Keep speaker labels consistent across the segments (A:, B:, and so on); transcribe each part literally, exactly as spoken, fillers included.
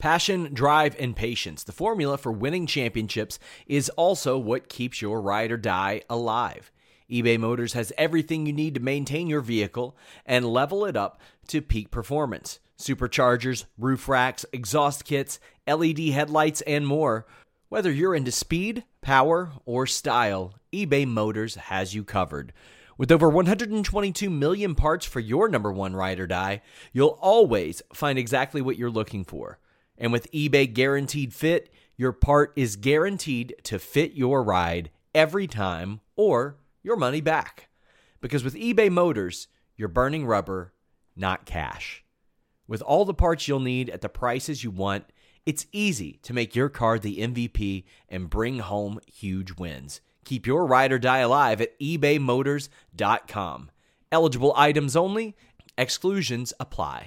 A: Passion, drive, and patience. The formula for winning championships is also what keeps your ride or die alive. eBay Motors has everything you need to maintain your vehicle and level it up to peak performance. Superchargers, roof racks, exhaust kits, L E D headlights, and more. Whether you're into speed, power, or style, eBay Motors has you covered. With over one hundred twenty-two million parts for your number one ride or die, you'll always find exactly what you're looking for. And with eBay Guaranteed Fit, your part is guaranteed to fit your ride every time or your money back. Because with eBay Motors, you're burning rubber, not cash. With all the parts you'll need at the prices you want, it's easy to make your car the M V P and bring home huge wins. Keep your ride or die alive at ebay motors dot com. Eligible items only. Exclusions apply.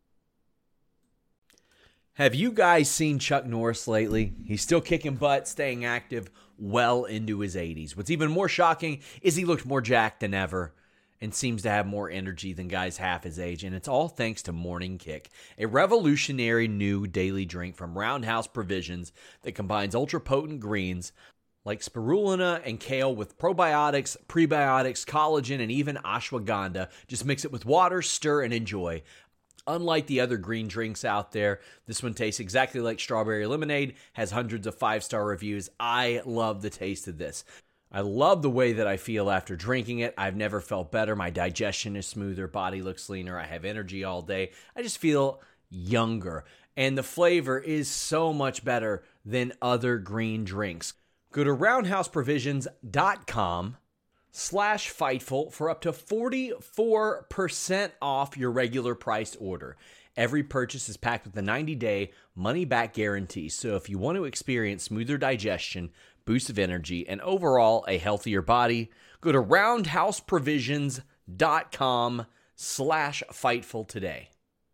A: Have you guys seen Chuck Norris lately? He's still kicking butt, staying active well into his eighties. What's even more shocking is he looked more jacked than ever and seems to have more energy than guys half his age, and it's all thanks to Morning Kick, a revolutionary new daily drink from Roundhouse Provisions that combines ultra-potent greens like spirulina and kale with probiotics, prebiotics, collagen, and even ashwagandha. Just mix it with water, stir, and enjoy. Unlike the other green drinks out there, this one tastes exactly like strawberry lemonade, has hundreds of five-star reviews. I love the taste of this. I love the way that I feel after drinking it. I've never felt better. My digestion is smoother, body looks leaner, I have energy all day. I just feel younger. And the flavor is so much better than other green drinks. Go to roundhouse provisions dot com slash Fightful for up to forty-four percent off your regular priced order. Every purchase is packed with a ninety-day money-back guarantee. So if you want to experience smoother digestion, boost of energy, and overall a healthier body, go to roundhouse provisions dot com slash Fightful today.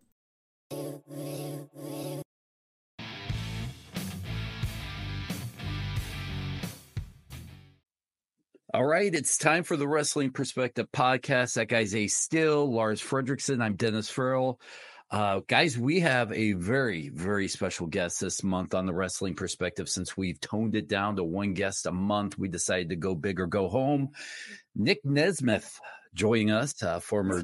B: All right, it's time for the Wrestling Perspective podcast. That guy's Ace Steel, Lars Fredrickson. I'm Dennis Farrell. Uh, guys, we have a very, very special guest this month on the Wrestling Perspective. Since we've toned it down to one guest a month, we decided to go big or go home. Nick Nesmith joining us, uh, former.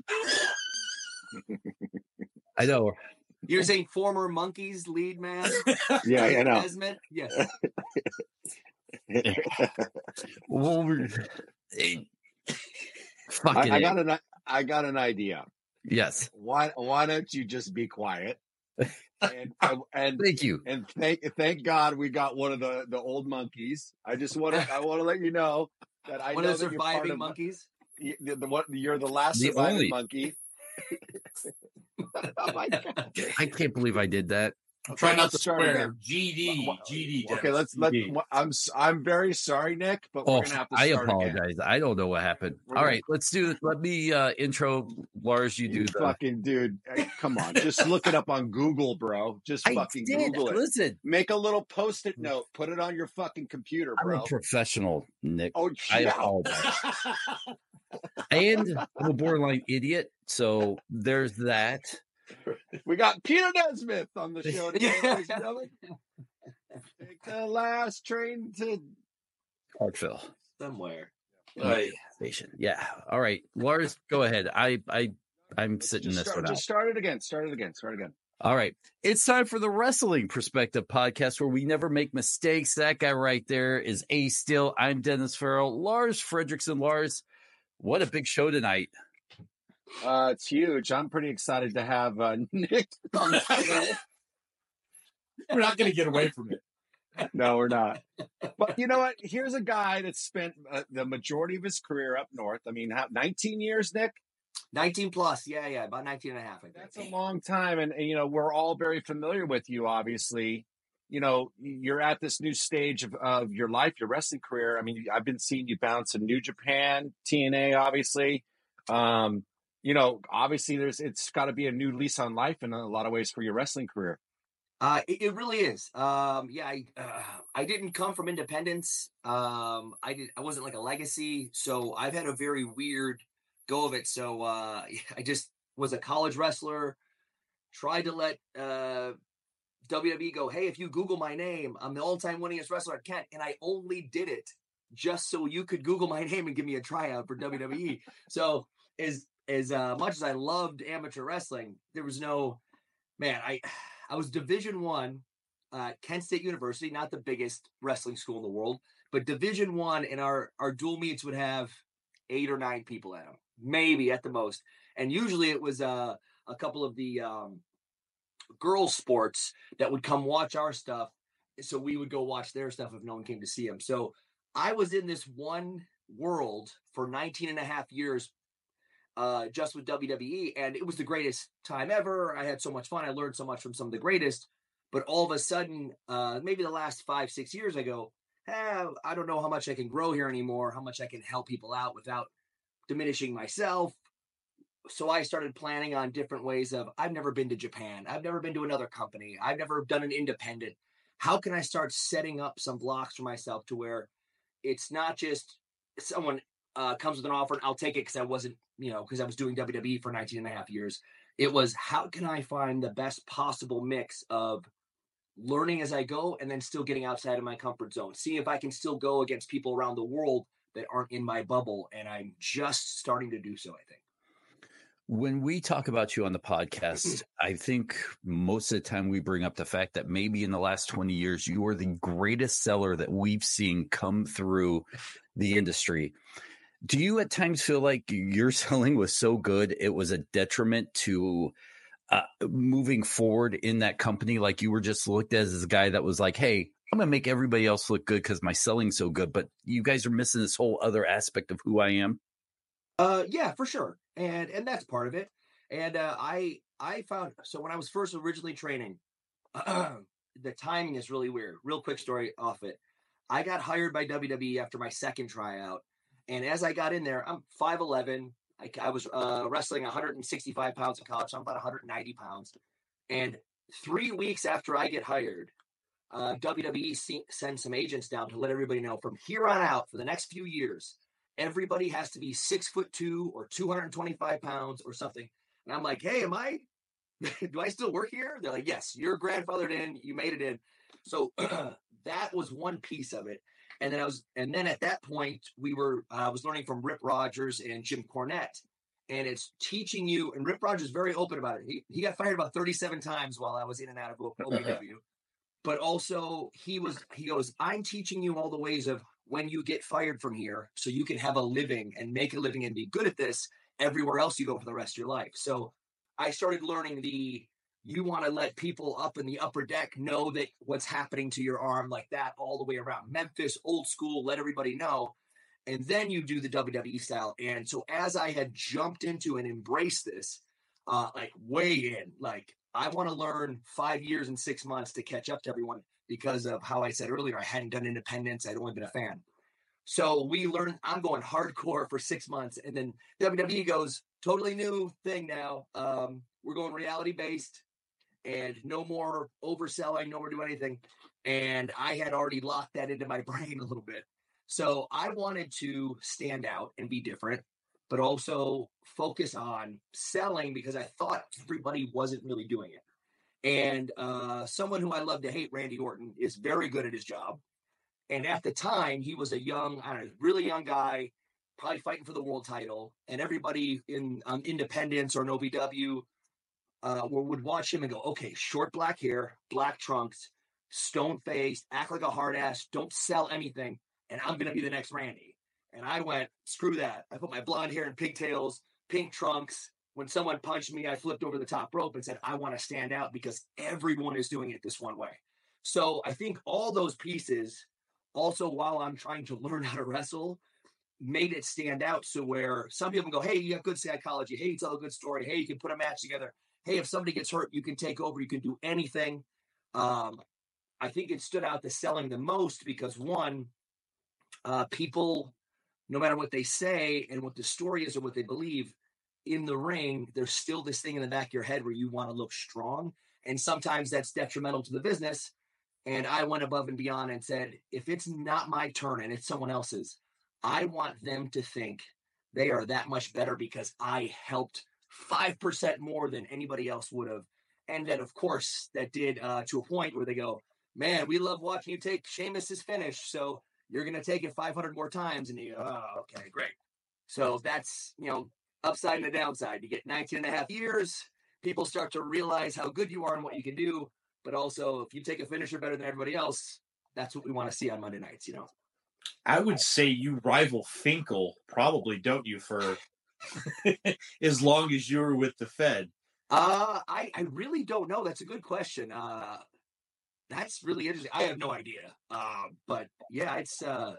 B: I know.
C: You're saying former Monkeys lead man?
D: Yeah, I know.
C: Nesmith? Yes.
B: well, we're, hey, fucking
D: I, I got an I got an idea.
B: Yes.
D: Why why don't you just be quiet? And and
B: thank you.
D: And thank thank God we got one of the, the old monkeys. I just want to I want to let you know that I
C: one
D: know
C: of the
D: that
C: surviving
D: you're part
C: monkeys.
D: Of, the, the, what you're the last
B: the
D: surviving
B: only.
D: monkey. Oh my God.
B: I can't believe I did that.
E: I'm trying not to
D: Start
E: swear.
D: again.
E: G D, G D.
D: Okay, let's let.
E: G D.
D: I'm I'm very sorry, Nick, but we're
B: Oh,
D: gonna have to
B: I
D: start
B: apologize.
D: again.
B: I don't know what happened.
D: We're
B: All
D: gonna-
B: right, let's do it. Let me uh, intro Lars. You do
D: You
B: the
D: fucking dude. Hey, come on, just look it up on Google, bro. Just
B: I
D: fucking
B: did.
D: Google it.
B: Listen,
D: Make a little post-it note. Put it on your fucking computer,
B: I'm
D: bro.
B: a professional, Nick.
D: Oh,
B: I
D: yeah.
B: apologize. And I'm a borderline idiot, so there's that.
D: We got Peter Nesmith on the show today, ladies and gentlemen. Take the last train to
B: Parkville
C: Somewhere.
B: Right. Station. Yeah. All right, Lars, go ahead. I, I, I'm sitting
D: just
B: this
D: start,
B: one out.
D: just start it again. Start it again. Start it again.
B: All right. It's time for the Wrestling Perspective podcast where we never make mistakes. That guy right there is Ace Steel. I'm Dennis Farrell. Lars Fredrickson. Lars, what a big show tonight.
D: Uh, it's huge. I'm pretty excited to have uh, Nick on the show.
E: We're not going to get away from it.
D: No, we're not. But you know what? Here's a guy that spent uh, the majority of his career up north. I mean, how, nineteen years, Nick?
C: nineteen plus. Yeah, yeah. About nineteen and a half, I think.
D: That's a long time. And, and, you know, we're all very familiar with you, obviously. You know, you're at this new stage of, of your life, your wrestling career. I mean, I've been seeing you bounce in New Japan, T N A, obviously. Um, you know, obviously, there's it's got to be a new lease on life in a lot of ways for your wrestling career.
C: Uh, it, it really is. Um, yeah, I, uh, I didn't come from independence. Um, I did. I wasn't like a legacy. So I've had a very weird go of it. So uh, I just was a college wrestler, tried to let uh, W W E go, hey, if you Google my name, I'm the all-time winningest wrestler at Kent, and I only did it just so you could Google my name and give me a tryout for W W E. So as as uh, much as I loved amateur wrestling, there was no man. I I was Division One, uh, Kent State University, not the biggest wrestling school in the world, but Division One, and our our dual meets would have eight or nine people at them, maybe at the most, and usually it was uh, a couple of the um, girls' sports that would come watch our stuff, so we would go watch their stuff if no one came to see them. So I was in this one world for nineteen and a half years, uh, just with W W E, and it was the greatest time ever. I had so much fun. I learned so much from some of the greatest, but all of a sudden, uh, maybe the last five, six years I go, eh, I don't know how much I can grow here anymore, how much I can help people out without diminishing myself. So I started planning on different ways of, I've never been to Japan. I've never been to another company. I've never done an independent. How can I start setting up some blocks for myself to where it's not just someone uh, comes with an offer and I'll take it because I wasn't, you know, because I was doing W W E for nineteen and a half years. It was, how can I find the best possible mix of learning as I go and then still getting outside of my comfort zone? See if I can still go against people around the world that aren't in my bubble. And I'm just starting to do so, I think.
B: When we talk about you on the podcast, I think most of the time we bring up the fact that maybe in the last twenty years, you are the greatest seller that we've seen come through the industry. Do you at times feel like your selling was so good, it was a detriment to uh, moving forward in that company? Like you were just looked at as a guy that was like, hey, I'm going to make everybody else look good because my selling's so good. But you guys are missing this whole other aspect of who I am.
C: Uh, yeah, for sure. And, and that's part of it. And, uh, I, I found, so when I was first originally training, uh, the timing is really weird. Real quick story off it. I got hired by W W E after my second tryout. And as I got in there, I'm five eleven. I, I was, uh, wrestling one hundred sixty-five pounds in college. So I'm about one hundred ninety pounds. And three weeks after I get hired, uh, W W E see, sends some agents down to let everybody know from here on out for the next few years, everybody has to be six foot two or two hundred twenty-five pounds or something. And I'm like, hey, am I, do I still work here? They're like, yes, you're grandfathered in, you made it in. So that was one piece of it. And then I was, and then at that point we were, uh, I was learning from Rip Rogers and Jim Cornette, and it's teaching you, and Rip Rogers is very open about it. He, he got fired about thirty-seven times while I was in and out of O V W, but also he was, he goes, I'm teaching you all the ways of when you get fired from here, so you can have a living and make a living and be good at this everywhere else you go for the rest of your life. So I started learning the, you want to let people up in the upper deck know that what's happening to your arm, like that all the way around. Memphis, old school, let everybody know. And then you do the W W E style. And so as I had jumped into and embraced this, uh, like way in, like I want to learn five years and six months to catch up to everyone because of how I said earlier, I hadn't done independence. I'd only been a fan. So we learned, I'm going hardcore for six months. And then W W E goes, totally new thing now. Um, we're going reality based. And no more overselling, no more do anything. And I had already locked that into my brain a little bit. So I wanted to stand out and be different, but also focus on selling because I thought everybody wasn't really doing it. And uh, someone who I love to hate, Randy Orton, is very good at his job. And at the time, he was a young, I don't know, really young guy, probably fighting for the world title. And everybody in um, Independence or an O V W Uh, would watch him and go, okay, short black hair, black trunks, stone faced, act like a hard ass, don't sell anything, and I'm going to be the next Randy. And I went, screw that. I put my blonde hair in pigtails, pink trunks. When someone punched me, I flipped over the top rope and said, I want to stand out because everyone is doing it this one way. So I think all those pieces, also while I'm trying to learn how to wrestle, made it stand out. So where some people go, hey, you have good psychology. Hey, you tell a good story. Hey, you can put a match together. Hey, if somebody gets hurt, you can take over. You can do anything. Um, I think it stood out the selling the most because, one, uh, people, no matter what they say and what the story is or what they believe, in the ring, there's still this thing in the back of your head where you want to look strong. And sometimes that's detrimental to the business. And I went above and beyond and said, if it's not my turn and it's someone else's, I want them to think they are that much better because I helped five percent more than anybody else would have. and then of course that did uh, to a point where they go, man, we love watching you take Sheamus's finish, so you're going to take it five hundred more times. And you go, oh, okay, great. So that's, you know, upside and the downside. You get nineteen and a half years, people start to realize how good you are and what you can do. But also, if you take a finisher better than everybody else, that's what we want to see on Monday nights, you know.
E: I would say you rival Finkel, probably, don't you, for as long as you were with the Fed?
C: Uh, I, I really don't know. That's a good question. Uh, that's really interesting. I have no idea. Uh, but yeah, it's, uh,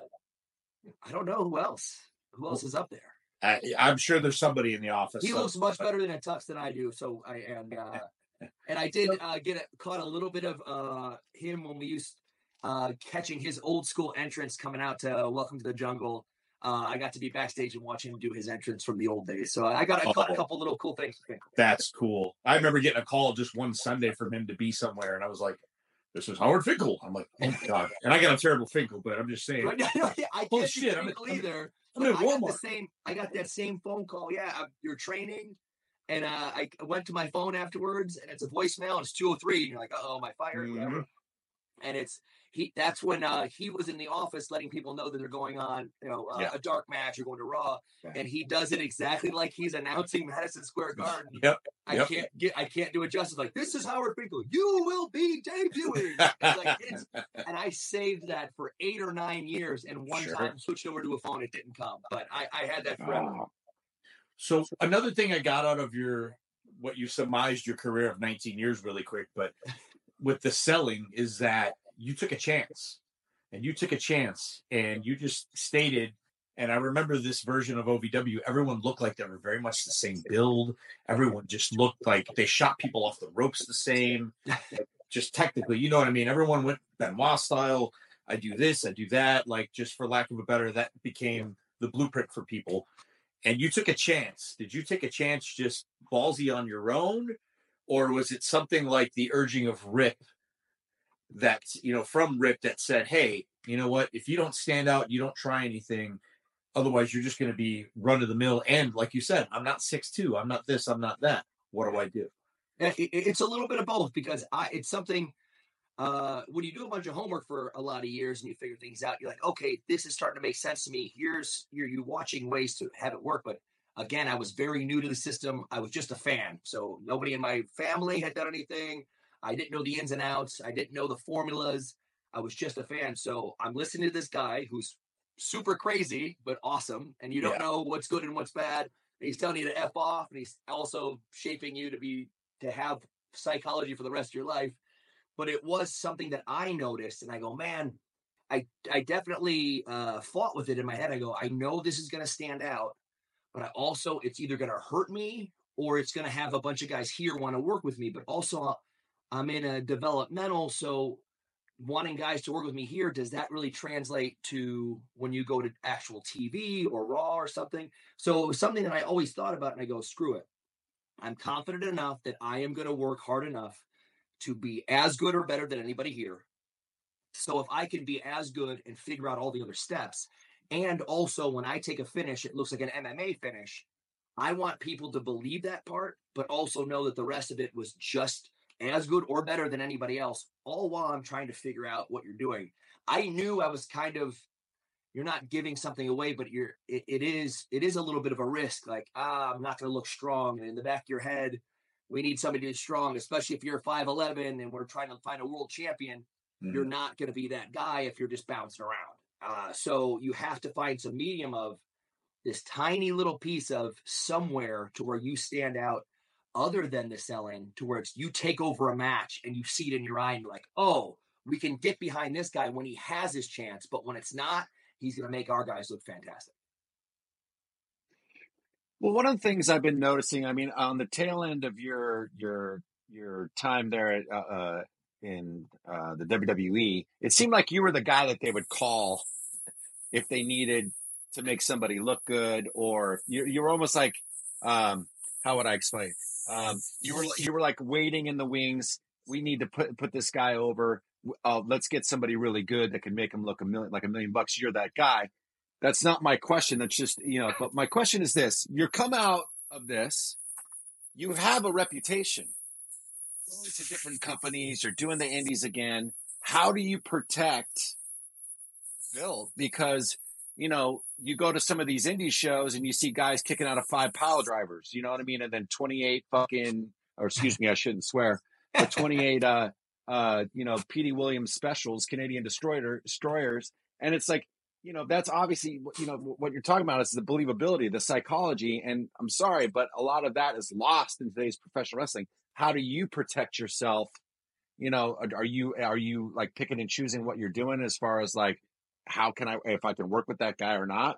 C: I don't know who else. Who else is up there?
E: I, I'm sure there's somebody in the office.
C: He
E: so,
C: looks much better in a tux than I do. So I and uh, and I did uh, get a, caught a little bit of uh, him when we used uh, catching his old school entrance coming out to uh, Welcome to the Jungle. Uh, I got to be backstage and watch him do his entrance from the old days. So I got I caught
E: Oh.
C: a couple little cool things.
E: That's cool. I remember getting a call just one Sunday from him to be somewhere, and I was like, "This is Howard Finkel." I'm like, "Oh my god!" And I got a terrible Finkel, but I'm just saying.
C: I can't
E: Holy
C: do
E: shit, I'm-
C: Finkel
E: I'm-
C: either.
E: I'm in
C: I got the
E: Walmart.
C: same. I got that same phone call. Yeah, uh, you're training, and uh, I went to my phone afterwards, and it's a voicemail. And it's two oh three, and you're like, "Oh, my fire!"
E: Mhm.
C: Whatever. And it's he. That's when uh, he was in the office, letting people know that they're going on, you know, uh,
E: Yeah.
C: a dark match or going to Raw,
E: Yeah.
C: and he does it exactly like he's announcing Madison Square Garden.
E: Yep.
C: I
E: Yep.
C: can't get. I can't do it justice. Like, this is Howard Finkel. You will be debuting. It's like, it's, and I saved that for eight or nine years, and one
E: Sure.
C: time switched over to a phone, it didn't come. But I, I had that forever.
E: Oh. So another thing I got out of your what you surmised your career of nineteen years really quick, but with the selling is that you took a chance, and you took a chance, and you just stated. And I remember this version of O V W. Everyone looked like they were very much the same build. Everyone just looked like they shot people off the ropes the same. Just technically, you know what I mean? Everyone went Benoit style. I do this, I do that. Like, just for lack of a better, that became the blueprint for people. And you took a chance. Did you take a chance just ballsy on your own? Or was it something like the urging of Rip that, you know, from Rip that said, hey, you know what? If you don't stand out, you don't try anything. Otherwise, you're just going to be run of the mill. And like you said, I'm not six two. I'm not this. I'm not that. What do I do?
C: It, it- it's a little bit of both because I it's something uh, when you do a bunch of homework for a lot of years and you figure things out, you're like, okay, this is starting to make sense to me. Here's you're you watching ways to have it work. But again, I was very new to the system. I was just a fan, so nobody in my family had done anything. I didn't know the ins and outs. I didn't know the formulas. I was just a fan. So I'm listening to this guy who's super crazy but awesome, and you don't
E: Yeah.
C: know what's good and what's bad. And he's telling you to F off, and he's also shaping you to be to have psychology for the rest of your life. But it was something that I noticed, and I go, man, I I definitely uh, fought with it in my head. I go, I know this is going to stand out, but I also it's either going to hurt me or it's going to have a bunch of guys here want to work with me. But also, I'm in a developmental, so wanting guys to work with me here, does that really translate to when you go to actual T V or Raw or something? So it was something that I always thought about, and I go, screw it. I'm confident enough that I am going to work hard enough to be as good or better than anybody here. So if I can be as good and figure out all the other steps, and also when I take a finish, it looks like an M M A finish, I want people to believe that part, but also know that the rest of it was just as good or better than anybody else, all while I'm trying to figure out what you're doing. I knew I was kind of, you're not giving something away, but you're, it, it is, it is a little bit of a risk. Like, ah, I'm not going to look strong. And in the back of your head, we need somebody who's strong, especially if you're five eleven and we're trying to find a world champion.
E: Mhm.
C: You're not going to be that guy if you're just bouncing around. Uh, so you have to find some medium of this tiny little piece of somewhere to where you stand out other than the selling, to where it's you take over a match and you see it in your eye and you're like, oh, we can get behind this guy when he has his chance, but when it's not, he's going to make our guys look fantastic.
D: Well, one of the things I've been noticing, I mean, on the tail end of your your your time there at, uh, uh, in uh, the W W E, it seemed like you were the guy that they would call if they needed to make somebody look good, or you you were almost like, um, how would I explain? Um, you were you were like waiting in the wings. We need to put put this guy over. Uh, let's get somebody really good that can make him look a million like a million bucks. You're that guy. That's not my question. That's just, you know, but my question is this. You come out of this, you have a reputation. going to different companies or doing the indies again. How do you protect Phil? Because, you know, you go to some of these indie shows and you see guys kicking out of five pile drivers, you know what I mean? And then twenty-eight fucking, or excuse me, I shouldn't swear, but twenty-eight, uh, uh, you know, P D Williams specials, Canadian destroyer destroyers. And it's like, you know, that's obviously, you know, what you're talking about is the believability, the psychology. And I'm sorry, but a lot of that is lost in today's professional wrestling. How do you protect yourself? You know, are you, are you like picking and choosing what you're doing as far as like, how can I, if I can work with that guy or not?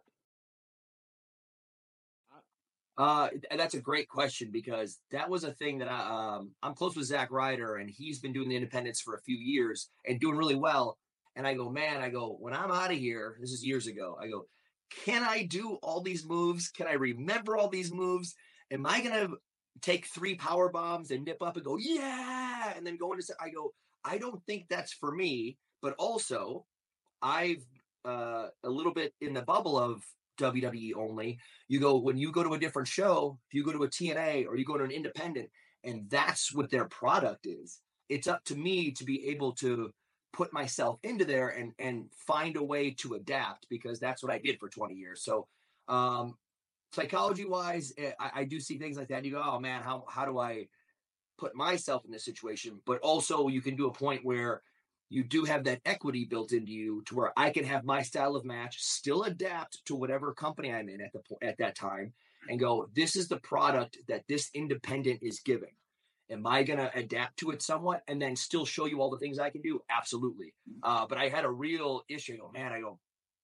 C: Uh, that's a great question, because that was a thing that I, um, I'm close with Zack Ryder, and he's been doing the independents for a few years and doing really well. And I go, man, I go, when I'm out of here, this is years ago, I go, can I do all these moves? Can I remember all these moves? Am I going to take three power bombs and nip up and go, yeah, and then go into, I go, I don't think that's for me. But also, I've uh, a little bit in the bubble of W W E only. You go, when you go to a different show, if you go to a T N A or you go to an independent, and that's what their product is, it's up to me to be able to put myself into there and and find a way to adapt, because that's what I did for twenty years. So um psychology wise, I, I do see things like that and you go, oh man, how how do I put myself in this situation? But also you can do a point where you do have that equity built into you to where I can have my style of match, still adapt to whatever company I'm in at the at that time, and go, this is the product that this independent is giving. Am I going to adapt to it somewhat and then still show you all the things I can do? Absolutely. Uh, but I had a real issue. I go, man, I go,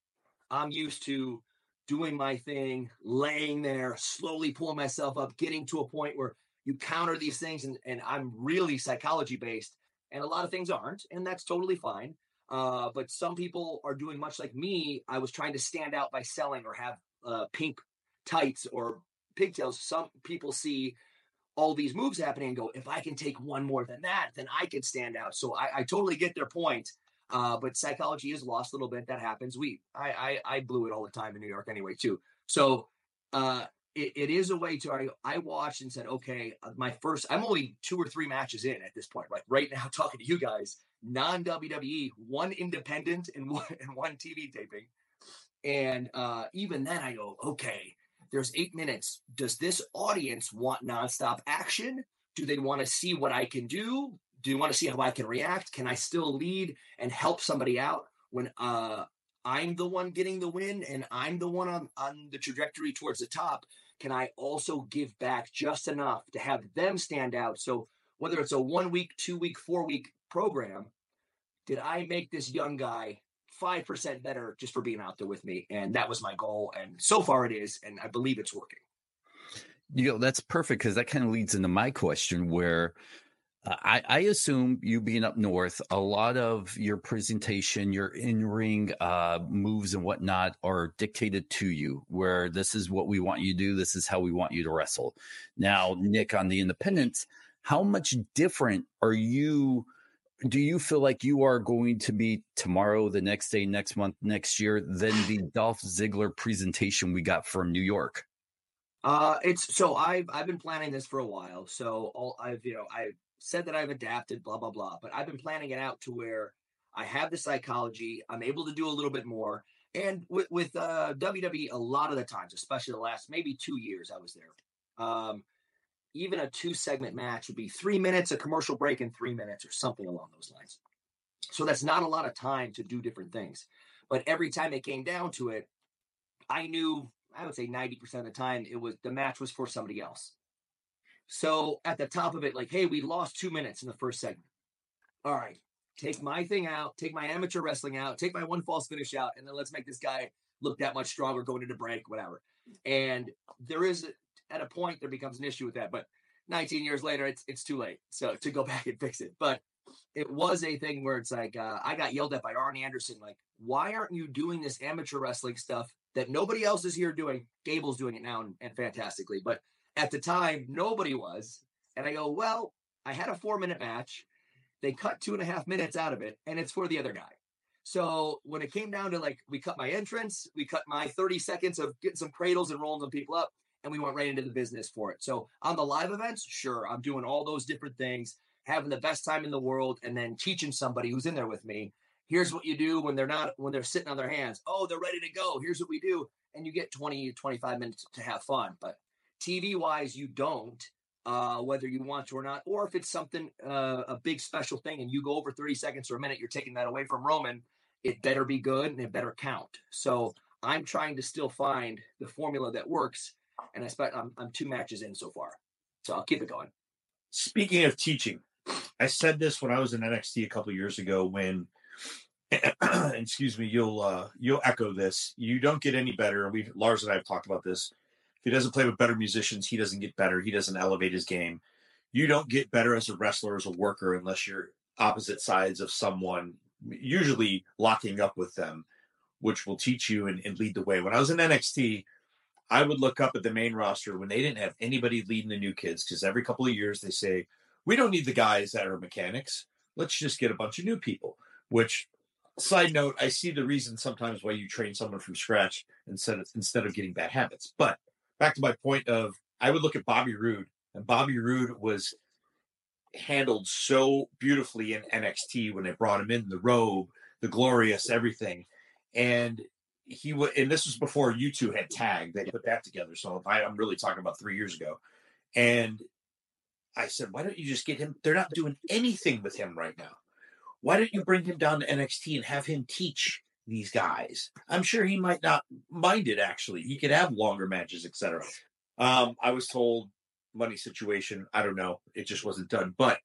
C: I'm used to doing my thing, laying there, slowly pulling myself up, getting to a point where you counter these things. And, and I'm really psychology based, and a lot of things aren't, and that's totally fine. Uh, but some people are doing much like me. I was trying to stand out by selling or have uh, pink tights or pigtails. Some people see all these moves happening and go, if I can take one more than that, then I can stand out. So I, I totally get their point. Uh, but psychology is lost a little bit. That happens. We, I, I, I blew it all the time in New York anyway, too. So uh, it, it is a way to, I, I watched and said, okay, my first, I'm only two or three matches in at this point, like right now, talking to you guys, non W W E, one independent and one, and one T V taping. And uh, even then I go, okay, there's eight minutes. Does this audience want nonstop action? Do they want to see what I can do? Do you want to see how I can react? Can I still lead and help somebody out when uh, I'm the one getting the win and I'm the one on, on the trajectory towards the top? Can I also give back just enough to have them stand out? So whether it's a one week, two week, four week program, did I make this young guy five percent better just for being out there with me? And that was my goal. And so far it is. And I believe it's working.
B: You know, that's perfect, because that kind of leads into my question where uh, I, I assume you being up north, a lot of your presentation, your in-ring uh, moves and whatnot are dictated to you, where this is what we want you to do. This is how we want you to wrestle. Now, Nick, on the independents, how much different are you? Do you feel like you are going to be tomorrow, the next day, next month, next year, than the Dolph Ziggler presentation we got from New York?
C: Uh, it's so I've I've been planning this for a while. So all I've you know I said that I've adapted, blah blah blah. But I've been planning it out to where I have the psychology. I'm able to do a little bit more. And with with uh, W W E, a lot of the times, especially the last maybe two years I was there. Um, even a two segment match would be three minutes, a commercial break in three minutes or something along those lines. So that's not a lot of time to do different things. But every time it came down to it, I knew, I would say ninety percent of the time, it was the match was for somebody else. So at the top of it, like, hey, we lost two minutes in the first segment. All right, take my thing out, take my amateur wrestling out, take my one false finish out, and then let's make this guy look that much stronger going into break, whatever. And there is, at a point, there becomes an issue with that. But nineteen years later, it's it's too late. So to go back and fix it. But it was a thing where it's like, uh, I got yelled at by Arn Anderson, like, why aren't you doing this amateur wrestling stuff that nobody else is here doing? Gable's doing it now and, and fantastically. But at the time, nobody was. And I go, well, I had a four minute match. They cut two and a half minutes out of it, and it's for the other guy. So when it came down to, like, we cut my entrance, we cut my thirty seconds of getting some cradles and rolling some people up, and we went right into the business for it. So on the live events, sure, I'm doing all those different things, having the best time in the world, and then teaching somebody who's in there with me, here's what you do when they're not, when they're sitting on their hands. Oh, they're ready to go. Here's what we do. And you get twenty, twenty-five minutes to have fun. But T V wise, you don't, uh, whether you want to or not, or if it's something, uh, a big special thing and you go over thirty seconds or a minute, you're taking that away from Roman. It better be good and it better count. So I'm trying to still find the formula that works. And I expect I'm, I'm two matches in so far. So I'll keep it going.
E: Speaking of teaching, I said this when I was in N X T a couple of years ago when, excuse me, you'll uh, you'll echo this. You don't get any better. We Lars and I have talked about this. If he doesn't play with better musicians, he doesn't get better. He doesn't elevate his game. You don't get better as a wrestler, as a worker, unless you're opposite sides of someone, usually locking up with them, which will teach you and, and lead the way. When I was in N X T, I would look up at the main roster when they didn't have anybody leading the new kids, because every couple of years they say, we don't need the guys that are mechanics. Let's just get a bunch of new people, which, side note, I see the reason sometimes why you train someone from scratch instead of, instead of getting bad habits. But back to my point of, I would look at Bobby Roode, and Bobby Roode was handled so beautifully in N X T when they brought him in, the robe, the glorious, everything. And he would, and this was before you two had tagged. They put that together. So I, I'm really talking about three years ago. And I said, why don't you just get him? They're not doing anything with him right now. Why don't you bring him down to N X T and have him teach these guys? I'm sure he might not mind it, actually. He could have longer matches, et cetera. Um, I was told, money situation, I don't know. It just wasn't done. But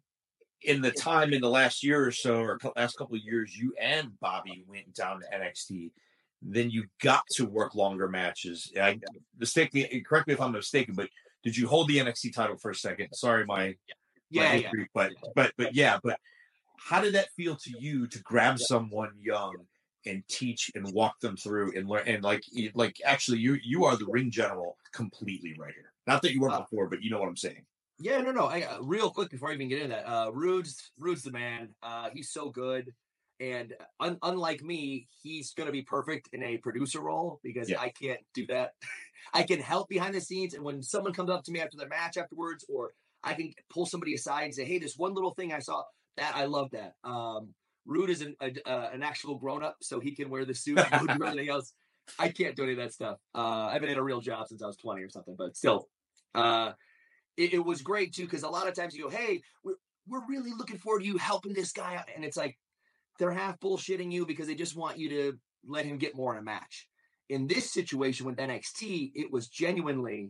E: in the time in the last year or so, or last couple of years, you and Bobby went down to N X T. Then you got to work longer matches. I mistake me, correct me if I'm mistaken, but did you hold the N X T title for a second? Sorry, my
C: yeah,
E: my
C: yeah.
E: history, but but but yeah, but how did that feel to you to grab someone young and teach and walk them through and learn, and like like actually you you are the ring general completely right here. Not that you weren't uh, before, but you know what I'm saying.
C: Yeah, no, no. I, uh, real quick before I even get into that, uh, Rude's Rude's the man. Uh, he's so good. And un- unlike me, he's going to be perfect in a producer role because yeah. I can't do that. I can help behind the scenes. And when someone comes up to me after the match afterwards, or I can pull somebody aside and say, hey, this one little thing I saw, that I love that. Um, Rude is an, a, uh, an actual grown-up, so he can wear the suit and do everything else. I can't do any of that stuff. Uh, I've been in a real job since I was twenty or something, but still. Uh, it, it was great, too, because a lot of times you go, hey, we're, we're really looking forward to you helping this guy out. And it's like, they're half bullshitting you because they just want you to let him get more in a match. In this situation with N X T, it was genuinely,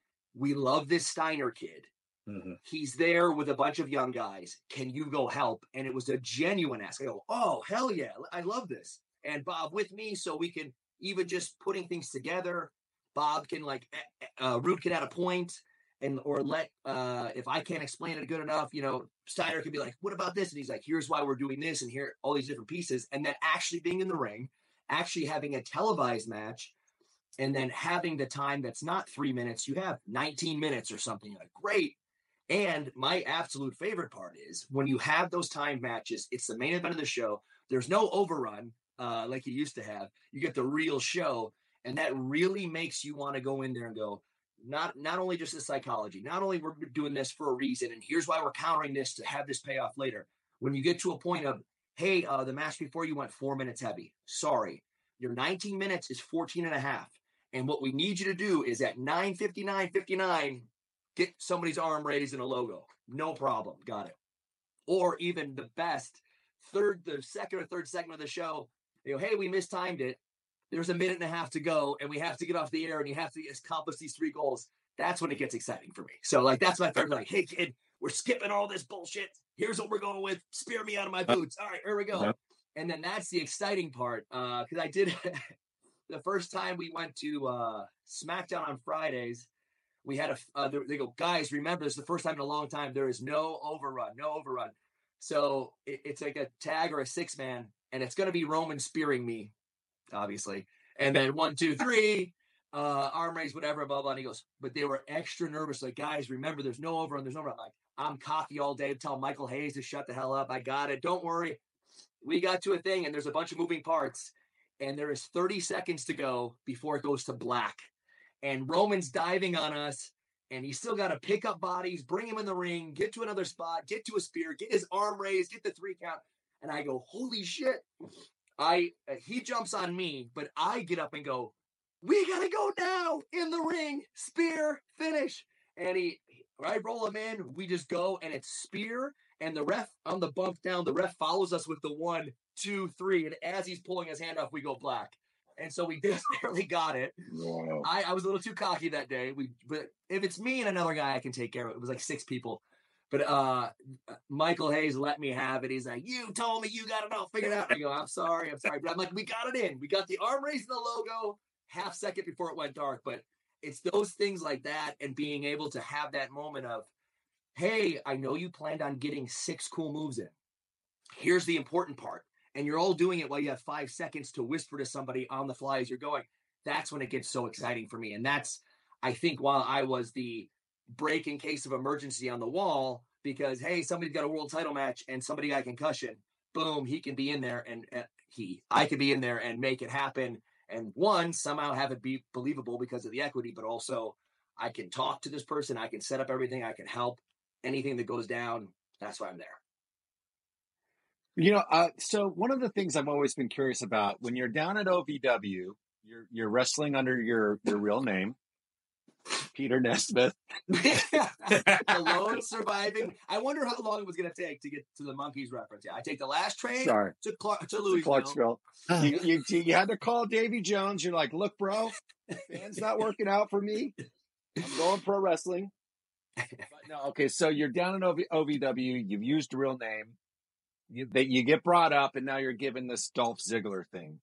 C: we love this Steiner kid. Mm-hmm. He's there with a bunch of young guys. Can you go help? And it was a genuine ask. I go, oh, hell yeah. I love this. And Bob with me, so we can even just putting things together. Bob can like, uh, Root can add a point. And or let uh, if I can't explain it good enough, you know, Steiner can be like, "What about this?" And he's like, "Here's why we're doing this, and here all these different pieces." And then actually being in the ring, actually having a televised match, and then having the time that's not three minutes, you have nineteen minutes or something. Like great. And my absolute favorite part is when you have those timed matches, it's the main event of the show. There's no overrun uh, like you used to have. You get the real show, and that really makes you want to go in there and go. Not not only just the psychology, not only we're doing this for a reason, and here's why we're countering this to have this payoff later. When you get to a point of, hey, uh, the match before you went four minutes heavy. Sorry, your nineteen minutes is fourteen and a half. And what we need you to do is at nine fifty-nine fifty-nine, get somebody's arm raised in a logo. No problem. Got it. Or even the best, third, the second or third segment of the show, you go, hey, we mistimed it. There's a minute and a half to go, and we have to get off the air, and you have to accomplish these three goals. That's when it gets exciting for me. So, like, that's my favorite. Like, hey, kid, we're skipping all this bullshit. Here's what we're going with. Spear me out of my boots. All right, here we go. And then that's the exciting part, because uh, I did the first time we went to uh, SmackDown on Fridays. We had a. Uh, they go, guys, remember, this is the first time in a long time. There is no overrun, no overrun. So it, it's like a tag or a six man, and it's going to be Roman spearing me. Obviously. And then one, two, three, uh, arm raise, whatever, blah, blah. And he goes, but they were extra nervous. Like, guys, remember, there's no overrun, there's no overrun. Like, I'm cocky all day to tell Michael Hayes to shut the hell up. I got it. Don't worry. We got to a thing, and there's a bunch of moving parts, and there is thirty seconds to go before it goes to black. And Roman's diving on us, and he's still got to pick up bodies, bring him in the ring, get to another spot, get to a spear, get his arm raised, get the three count. And I go, holy shit. I uh, he jumps on me, but I get up and go, we got to go now in the ring, spear, finish. And he, I roll him in, we just go, and it's spear, and the ref on the bump down, the ref follows us with the one, two, three, and as he's pulling his hand off, we go black. And so we just barely got it.
B: Wow.
C: I, I was a little too cocky that day. We, but if it's me and another guy, I can take care of it. It was like six people. But uh, Michael Hayes let me have it. He's like, you told me you got it all figured out. I go, I'm sorry, I'm sorry. But I'm like, we got it in. We got the arm raise and the logo half second before it went dark. But it's those things like that and being able to have that moment of, hey, I know you planned on getting six cool moves in. Here's the important part. And you're all doing it while you have five seconds to whisper to somebody on the fly as you're going. That's when it gets so exciting for me. And that's, I think, while I was the break in case of emergency on the wall, because, hey, somebody's got a world title match and somebody got concussion, boom, he can be in there and uh, he, I can be in there and make it happen. And one, somehow have it be believable because of the equity, but also I can talk to this person. I can set up everything. I can help anything that goes down. That's why I'm there.
D: You know, uh, so one of the things I've always been curious about when you're down at O V W, you're you're wrestling under your your real name, Peter Nesmith.
C: The lone surviving. I wonder how long it was going to take to get to the Monkeys reference. Yeah, I take the last train
D: Sorry.
C: to Clark, to Louisville.
D: Clarksville. you, you you had to call Davy Jones. You're like, look, bro, band's not working out for me. I'm going pro wrestling. But no, okay, so you're down in O V W. You've used a real name. You, that you get brought up, and now you're given this Dolph Ziggler thing.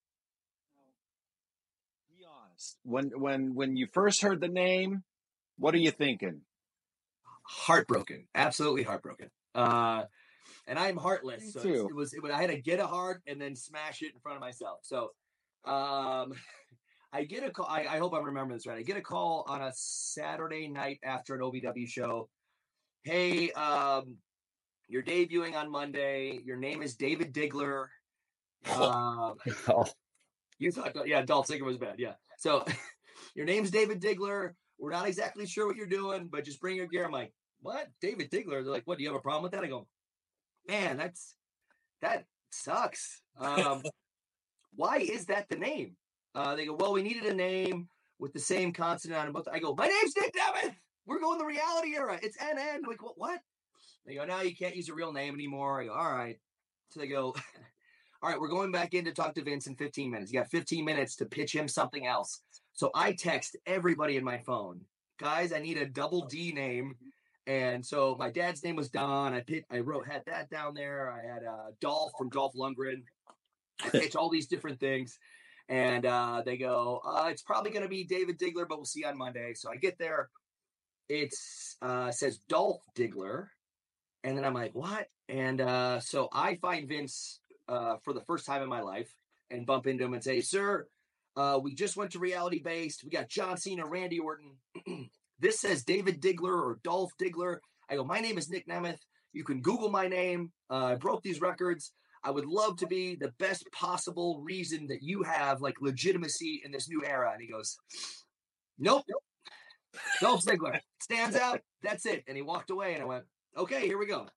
D: Be honest. When when when you first heard the name, what are you thinking?
C: Heartbroken, absolutely heartbroken. Uh, and I'm heartless,
D: Me
C: so
D: too.
C: it's, it was. It, was- I had to get a heart and then smash it in front of myself. So, um, I get a call. I, I hope I'm remembering this right. I get a call on a Saturday night after an O V W show. Hey, um. You're debuting on Monday. Your name is David Diggler. Um,
B: Oh,
C: you thought, yeah, Dolph Ziggler was bad. Yeah. So your name's David Diggler. We're not exactly sure what you're doing, but just bring your gear. I'm like, what? David Diggler? They're like, what? Do you have a problem with that? I go, man, that's that sucks. Um, why is that the name? Uh, they go, well, we needed a name with the same consonant on both. I go, my name's Nick Nemeth. We're going the reality era. It's N N. Like, what? What? They go, no, you can't use a real name anymore. I go, all right. So they go, all right, we're going back in to talk to Vince in fifteen minutes. You got fifteen minutes to pitch him something else. So I text everybody in my phone, guys, I need a double D name. And so my dad's name was Don. I pit, I wrote, had that down there. I had uh, Dolph from Dolph Lundgren. I pitch all these different things. And uh, they go, uh, it's probably going to be David Diggler, but we'll see you on Monday. So I get there. It's uh, says Dolph Diggler. And then I'm like, what? And uh, so I find Vince uh, for the first time in my life and bump into him and say, sir, uh, we just went to Reality Based. We got John Cena, Randy Orton. This says David Diggler or Dolph Diggler. I go, my name is Nick Nemeth. You can Google my name. Uh, I broke these records. I would love to be the best possible reason that you have, like, legitimacy in this new era. And he goes, nope. nope. Dolph Ziggler stands out. That's it. And he walked away and I went, okay, here we go.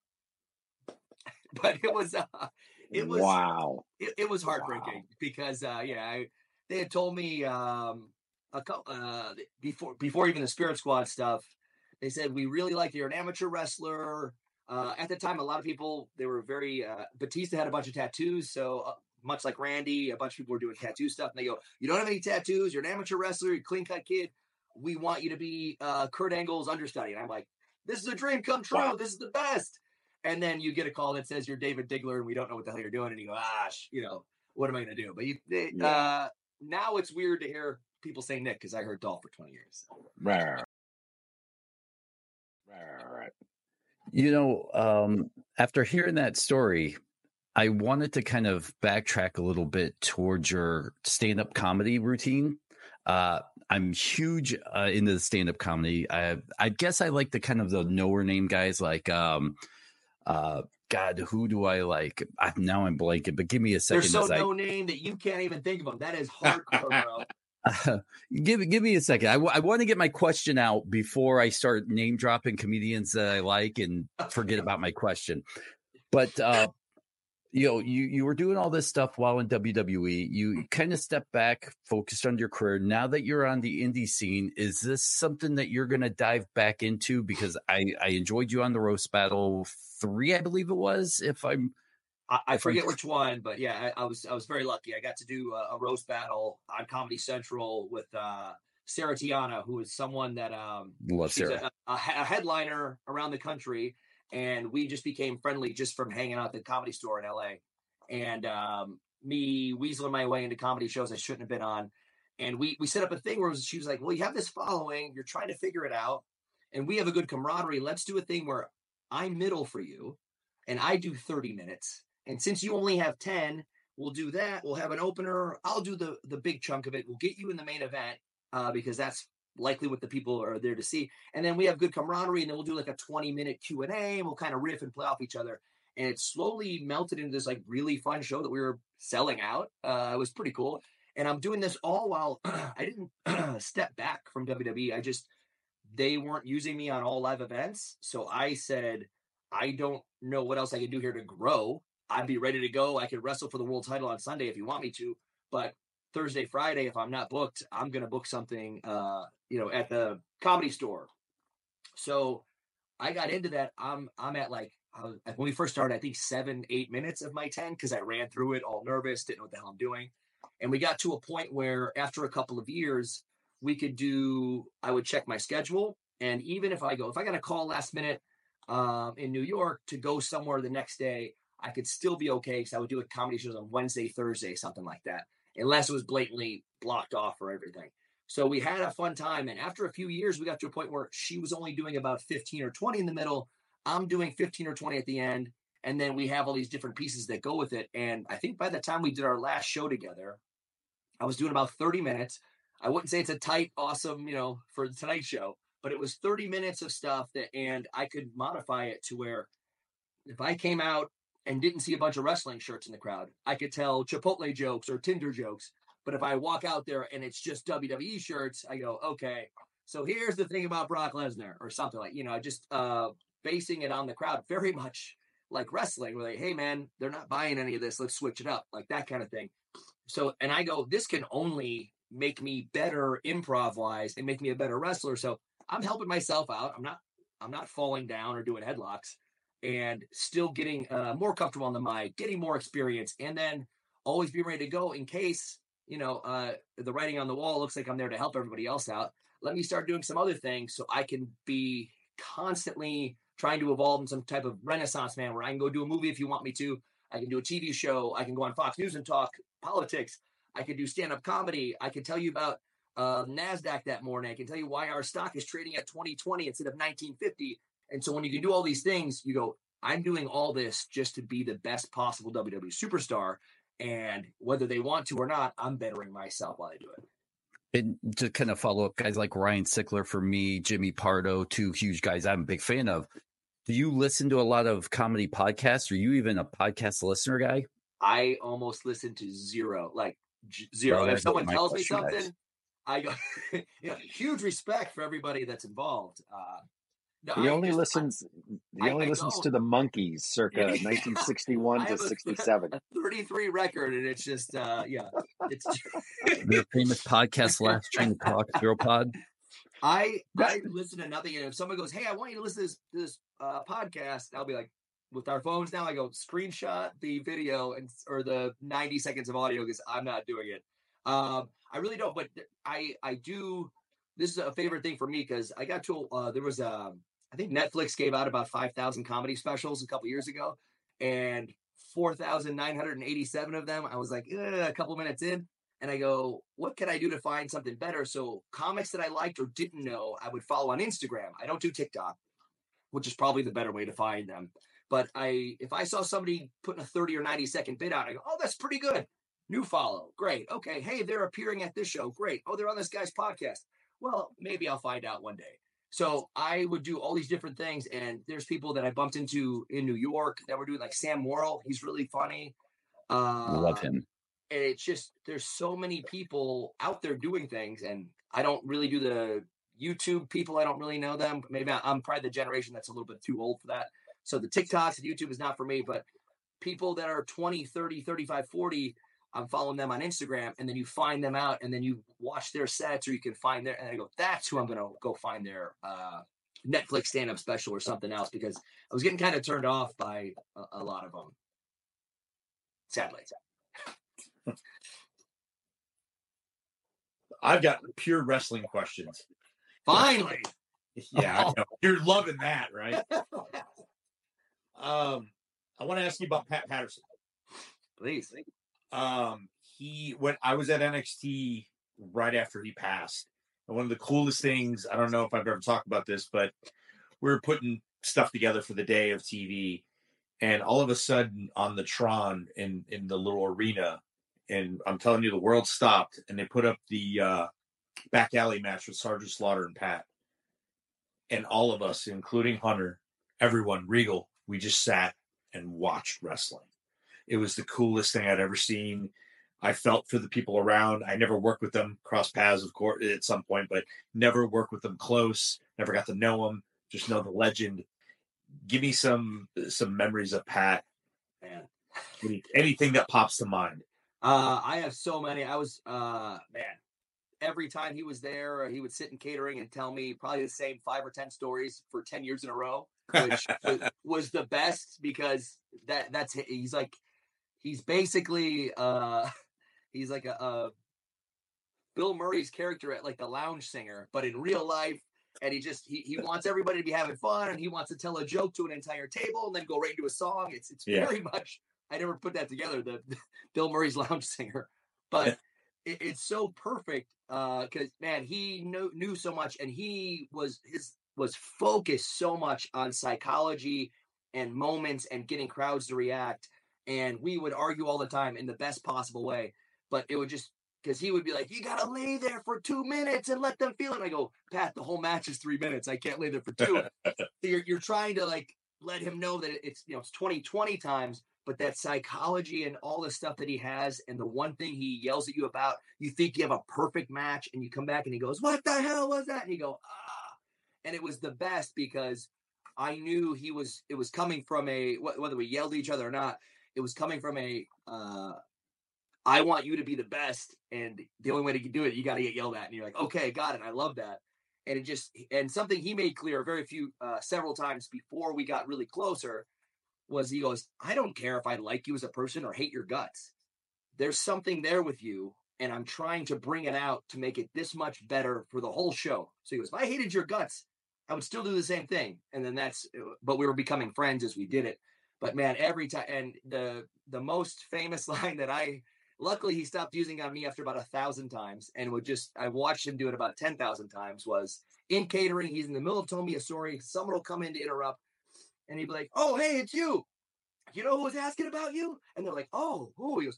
C: But it was, uh, it was,
D: wow.
C: It, it was heartbreaking
D: Wow.
C: because, uh, yeah, I, they had told me um, a couple uh, before before even the Spirit Squad stuff. They said we really like you're an amateur wrestler. Uh, at the time, a lot of people they were very uh, Batista had a bunch of tattoos, so uh, much like Randy, a bunch of people were doing tattoo stuff. And they go, "You don't have any tattoos. You're an amateur wrestler. You're a clean cut kid. We want you to be uh, Kurt Angle's understudy." And I'm like, "This is a dream come true.
D: Wow.
C: This is the best." And then you get a call that says you're David Diggler, and we don't know what the hell you're doing. And you go, "Ah, sh- you know, what am I going to do?" But you, they,
D: Yeah.
C: uh, now it's weird to hear people say Nick because I heard Dolph for twenty years. So.
D: Right. Right. Right. Right.
B: you know, um, after hearing that story, I wanted to kind of backtrack a little bit towards your stand-up comedy routine. Uh, I'm huge uh, into the stand-up comedy. I I guess I like the kind of the knower name guys like, um, uh, God, who do I like? I, now I'm blanking, but give me a second.
C: They're so
B: as I,
C: no name that you can't even think of them. That is hardcore, bro.
B: Uh, give give me a second. I, w- I want to get my question out before I start name dropping comedians that I like and forget about my question. But uh, you know, you you were doing all this stuff while in W W E. You kind of stepped back, focused on your career. Now that you're on the indie scene, is this something that you're going to dive back into? Because I I enjoyed you on the Roast Battle three, I believe it was. If I'm
C: I, I forget which one, but yeah, I, I was I was very lucky. I got to do a, a roast battle on Comedy Central with uh, Sarah Tiana, who is someone that um,
B: love
C: she's
B: Sarah.
C: a, a, a headliner around the country, and we just became friendly just from hanging out at the Comedy Store in L A. And um, me weaseling my way into comedy shows I shouldn't have been on, and we we set up a thing where she was like, "Well, you have this following, you're trying to figure it out, and we have a good camaraderie. Let's do a thing where I'm middle for you, and I do thirty minutes." And since you only have ten, we'll do that. We'll have an opener. I'll do the the big chunk of it. We'll get you in the main event uh, because that's likely what the people are there to see. And then we have good camaraderie, and then we'll do like a twenty minute Q and A, and we'll kind of riff and play off each other. And it slowly melted into this like really fun show that we were selling out. Uh, it was pretty cool. And I'm doing this all while I didn't step back from W W E. I just, they weren't using me on all live events. So I said, I don't know what else I can do here to grow. I'd be ready to go. I could wrestle for the world title on Sunday if you want me to, but Thursday, Friday, if I'm not booked, I'm going to book something, uh, you know, at the Comedy Store. So I got into that. I'm, I'm at like, I was, when we first started, I think seven, eight minutes of my ten, cause I ran through it all nervous, didn't know what the hell I'm doing. And we got to a point where after a couple of years, we could do, I would check my schedule. And even if I go, if I got a call last minute um, in New York to go somewhere the next day, I could still be okay because I would do a comedy shows on Wednesday, Thursday, something like that, unless it was blatantly blocked off for everything. So we had a fun time. And after a few years, we got to a point where she was only doing about fifteen or twenty in the middle. I'm doing fifteen or twenty at the end. And then we have all these different pieces that go with it. And I think by the time we did our last show together, I was doing about thirty minutes. I wouldn't say it's a tight, awesome, you know, for the Tonight Show, but it was thirty minutes of stuff that, and I could modify it to where if I came out and didn't see a bunch of wrestling shirts in the crowd, I could tell Chipotle jokes or Tinder jokes. But if I walk out there and it's just W W E shirts, I go, okay, so here's the thing about Brock Lesnar or something like, you know, just uh, basing it on the crowd, very much like wrestling, where like, hey man, they're not buying any of this. Let's switch it up, like that kind of thing. So, and I go, this can only make me better improv wise and make me a better wrestler. So I'm helping myself out. I'm not, I'm not falling down or doing headlocks. And still getting uh, more comfortable on the mic, getting more experience, and then always be ready to go in case, you know, uh, the writing on the wall looks like I'm there to help everybody else out. Let me start doing some other things so I can be constantly trying to evolve in some type of renaissance man where I can go do a movie if you want me to. I can do a T V show. I can go on Fox News and talk politics. I can do stand-up comedy. I can tell you about uh, NASDAQ that morning. I can tell you why our stock is trading at twenty twenty instead of nineteen fifty. And so when you can do all these things, you go, I'm doing all this just to be the best possible W W E superstar. And whether they want to or not, I'm bettering myself while I do it.
B: And to kind of follow up, guys like Ryan Sickler for me, Jimmy Pardo, two huge guys I'm a big fan of. Do you listen to a lot of comedy podcasts? Are you even a podcast listener guy?
C: I almost listen to zero, like j- zero.
B: Well,
C: if someone
B: my
C: tells me
B: question,
C: something,
B: guys.
C: I go, you know, huge respect for everybody that's involved. Uh, no,
D: He
C: I
D: only
C: just-
D: listens. He
C: I-
D: only
C: I
D: listens
C: go-
D: to the Monkees, circa
C: Yeah.
D: nineteen sixty-one
C: I
D: to
C: have a-
D: sixty-seven.
C: a thirty-three record, and it's just, uh, yeah, it's.
B: The famous podcast, Last Train to Talk, Zero Pod.
C: I I listen to nothing, and if someone goes, "Hey, I want you to listen to this this uh, podcast," I'll be like, with our phones now, I go screenshot the video and or the ninety seconds of audio because I'm not doing it. Um, I really don't, but I I do. This is a favorite thing for me because I got to uh, there was a I think Netflix gave out about five thousand comedy specials a couple years ago, and four thousand nine hundred eighty-seven of them, I was like, eh, a couple minutes in. And I go, what can I do to find something better? So comics that I liked or didn't know, I would follow on Instagram. I don't do TikTok, which is probably the better way to find them. But I, if I saw somebody putting a thirty or ninety second bit out, I go, oh, that's pretty good. New follow. Great. Okay. Hey, they're appearing at this show. Great. Oh, they're on this guy's podcast. Well, maybe I'll find out one day. So I would do all these different things. And there's people that I bumped into in New York that were doing, like Sam Worrell. He's really funny. Uh,
B: Love him.
C: and it's just, there's so many people out there doing things, and I don't really do the YouTube people. I don't really know them. Maybe I'm probably the generation that's a little bit too old for that. So the TikToks and YouTube is not for me, but people that are twenty, thirty, thirty-five, forty, I'm following them on Instagram, and then you find them out, and then you watch their sets, or you can find their, and I go, that's who I'm going to go find their uh, Netflix stand-up special or something else, because I was getting kind of turned off by a, a lot of them. Sadly.
E: I've got pure wrestling questions.
C: Finally.
E: Yeah, I know. You're loving that, right? um, I want to ask you about Pat Patterson.
C: Please.
E: Um, he when I was at N X T right after he passed, and one of the coolest things, I don't know if I've ever talked about this, but we were putting stuff together for the day of T V, and all of a sudden on the Tron in in the little arena, and I'm telling you, the world stopped, and they put up the uh, back alley match with Sergeant Slaughter and Pat, and all of us, including Hunter, everyone, Regal, we just sat and watched wrestling. It was the coolest thing I'd ever seen. I felt for the people around. I never worked with them, cross paths, of course, at some point, but never worked with them close. Never got to know them. Just know the legend. Give me some some memories of Pat.
C: Man.
E: Anything that pops to mind.
C: Uh, I have so many. I was, uh, man, every time he was there, he would sit in catering and tell me probably the same five or ten stories for ten years in a row, which was, was the best, because that that's, he's like, he's basically, uh, he's like a, a Bill Murray's character at like the Lounge Singer, but in real life. And he just, he, he wants everybody to be having fun, and he wants to tell a joke to an entire table and then go right into a song. It's, it's yeah. very much, I never put that together, the, the Bill Murray's Lounge Singer, but it, it's so perfect. Uh, cause man, he knew, knew so much, and he was, his was focused so much on psychology and moments and getting crowds to react. And we would argue all the time in the best possible way, but it would just, because he would be like, you got to lay there for two minutes and let them feel it. And I go, Pat, the whole match is three minutes. I can't lay there for two. So you're, you're trying to like let him know that it's, you know, it's twenty, twenty times, but that psychology and all the stuff that he has. And the one thing he yells at you about, you think you have a perfect match, and you come back and he goes, what the hell was that? And you go, ah. And it was the best, because I knew he was, it was coming from a, whether we yelled at each other or not, it was coming from a, uh, I want you to be the best, and the only way to do it, you got to get yelled at. And you're like, okay, got it. I love that. And it just, and something he made clear very few, uh, several times before we got really closer was he goes, I don't care if I like you as a person or hate your guts. There's something there with you, and I'm trying to bring it out to make it this much better for the whole show. So he goes, if I hated your guts, I would still do the same thing. And then that's, but we were becoming friends as we did it. But man, every time, and the, the most famous line that I, luckily, he stopped using on me after about a thousand times, and would just, I watched him do it about ten thousand times, was in catering. He's in the middle of telling me a story. Someone will come in to interrupt, and he'd be like, oh, hey, it's you. You know who was asking about you? And they're like, oh, who? He goes,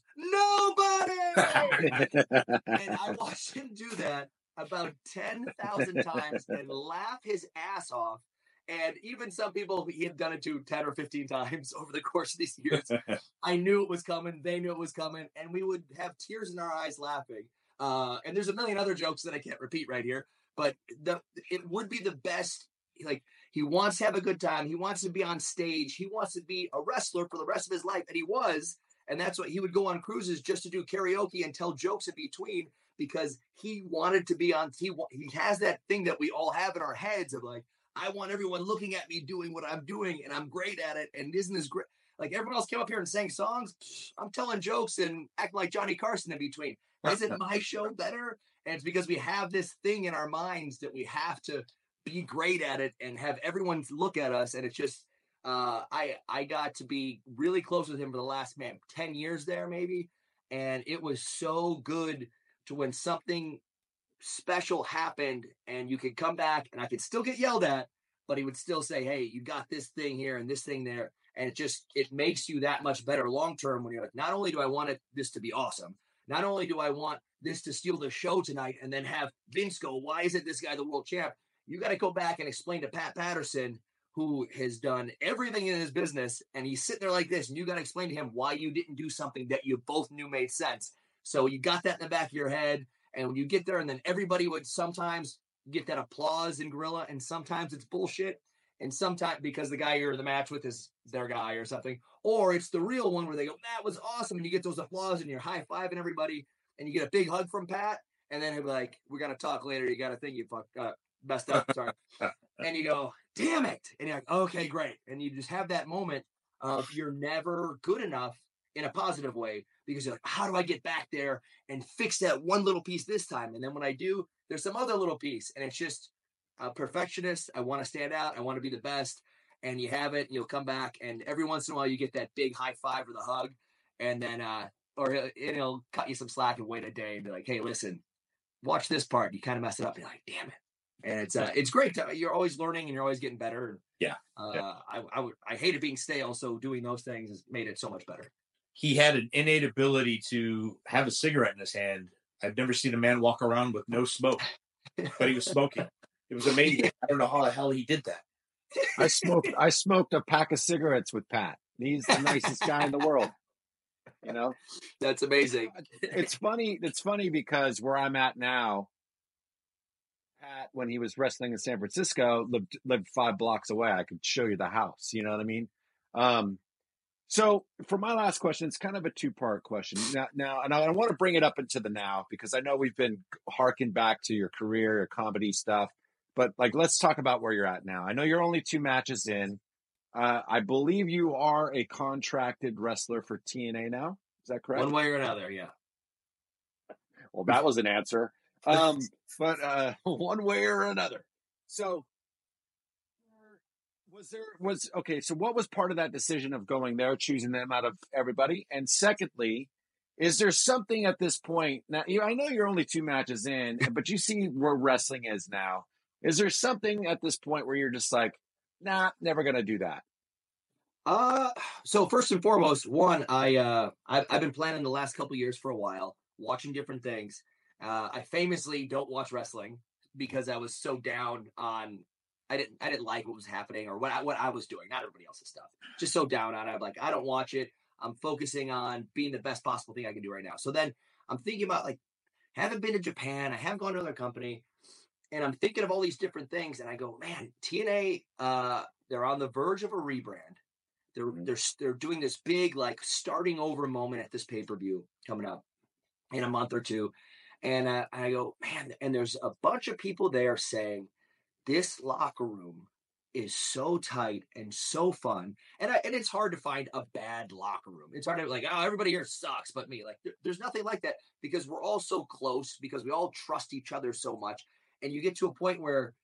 C: nobody. And I watched him do that about ten thousand times and laugh his ass off. And even some people he had done it to ten or fifteen times over the course of these years. I knew it was coming. They knew it was coming. And we would have tears in our eyes laughing. Uh, and there's a million other jokes that I can't repeat right here. But the it would be the best. Like, he wants to have a good time. He wants to be on stage. He wants to be a wrestler for the rest of his life. And he was. And that's what he would go on cruises just to do karaoke and tell jokes in between, because he wanted to be on. He, he has that thing that we all have in our heads of like, I want everyone looking at me doing what I'm doing, and I'm great at it. And isn't this great? Like, everyone else came up here and sang songs. I'm telling jokes and acting like Johnny Carson in between. Isn't my show better? And it's because we have this thing in our minds that we have to be great at it and have everyone look at us. And it's just, uh, I, I got to be really close with him for the last, man, ten years there, maybe. And it was so good to when something special happened and you could come back and I could still get yelled at, but he would still say, hey, you got this thing here and this thing there. And it just, it makes you that much better long-term when you're like, not only do I want it, this to be awesome, not only do I want this to steal the show tonight and then have Vince go, why isn't this guy the world champ? You got to go back and explain to Pat Patterson, who has done everything in his business, and he's sitting there like this, and you got to explain to him why you didn't do something that you both knew made sense. So you got that in the back of your head. And when you get there, and then everybody would sometimes get that applause in Gorilla, and sometimes it's bullshit. And sometimes because the guy you're in the match with is their guy or something, or it's the real one where they go, that was awesome. And you get those applause and you're high-fiving everybody and you get a big hug from Pat. And then he'll be like, we got to talk later. You got to think you fucked up, messed up. Sorry. And you go, damn it. And you're like, okay, great. And you just have that moment of you're never good enough in a positive way, because you're like, how do I get back there and fix that one little piece this time? And then when I do, there's some other little piece, and it's just a perfectionist. I want to stand out. I want to be the best. And you have it, and you'll come back, and every once in a while you get that big high five or the hug, and then, uh, or he'll, he'll cut you some slack and wait a day and be like, hey, listen, watch this part. You kind of mess it up. You're like, damn it. And it's uh, it's great. To, you're always learning and you're always getting better.
E: Yeah.
C: Uh,
E: yeah.
C: I, I, I hated being stale, so doing those things has made it so much better.
E: He had an innate ability to have a cigarette in his hand. I've never seen a man walk around with no smoke, but he was smoking. It was amazing. I don't know how the hell he did that.
D: I smoked. I smoked a pack of cigarettes with Pat. He's the nicest guy in the world. You know,
C: that's amazing.
D: It's funny. It's funny because where I'm at now, Pat, when he was wrestling in San Francisco, lived lived five blocks away. I could show you the house. You know what I mean? Um, So for my last question, it's kind of a two-part question. Now, now, and I want to bring it up into the now, because I know we've been harking back to your career, your comedy stuff, but like, let's talk about where you're at now. I know you're only two matches in. Uh, I believe you are a contracted wrestler for T N A now. Is that correct?
C: One way or another, yeah.
D: Well, that was an answer. Um, but uh, one way or another. So was there was okay, so what was part of that decision of going there, choosing them out of everybody? And secondly, is there something at this point now? You know, I know you're only two matches in, but you see where wrestling is now. Is there something at this point where you're just like, nah, never gonna do that?
C: Uh so first and foremost, one, I uh I've, I've been planning the last couple of years for a while, watching different things. Uh, I famously don't watch wrestling because I was so down on. I didn't I didn't like what was happening or what I, what I was doing, not everybody else's stuff. Just so down on it. I'm like, I don't watch it. I'm focusing on being the best possible thing I can do right now. So then I'm thinking about, like, haven't been to Japan. I haven't gone to another company. And I'm thinking of all these different things. And I go, man, T N A, uh, they're on the verge of a rebrand. They're, they're, they're doing this big, like, starting over moment at this pay-per-view coming up in a month or two. And uh, I go, man, and there's a bunch of people there saying, this locker room is so tight and so fun. And I, and it's hard to find a bad locker room. It's hard to, like, oh, everybody here sucks but me. Like, there, there's nothing like that, because we're all so close, because we all trust each other so much. And you get to a point where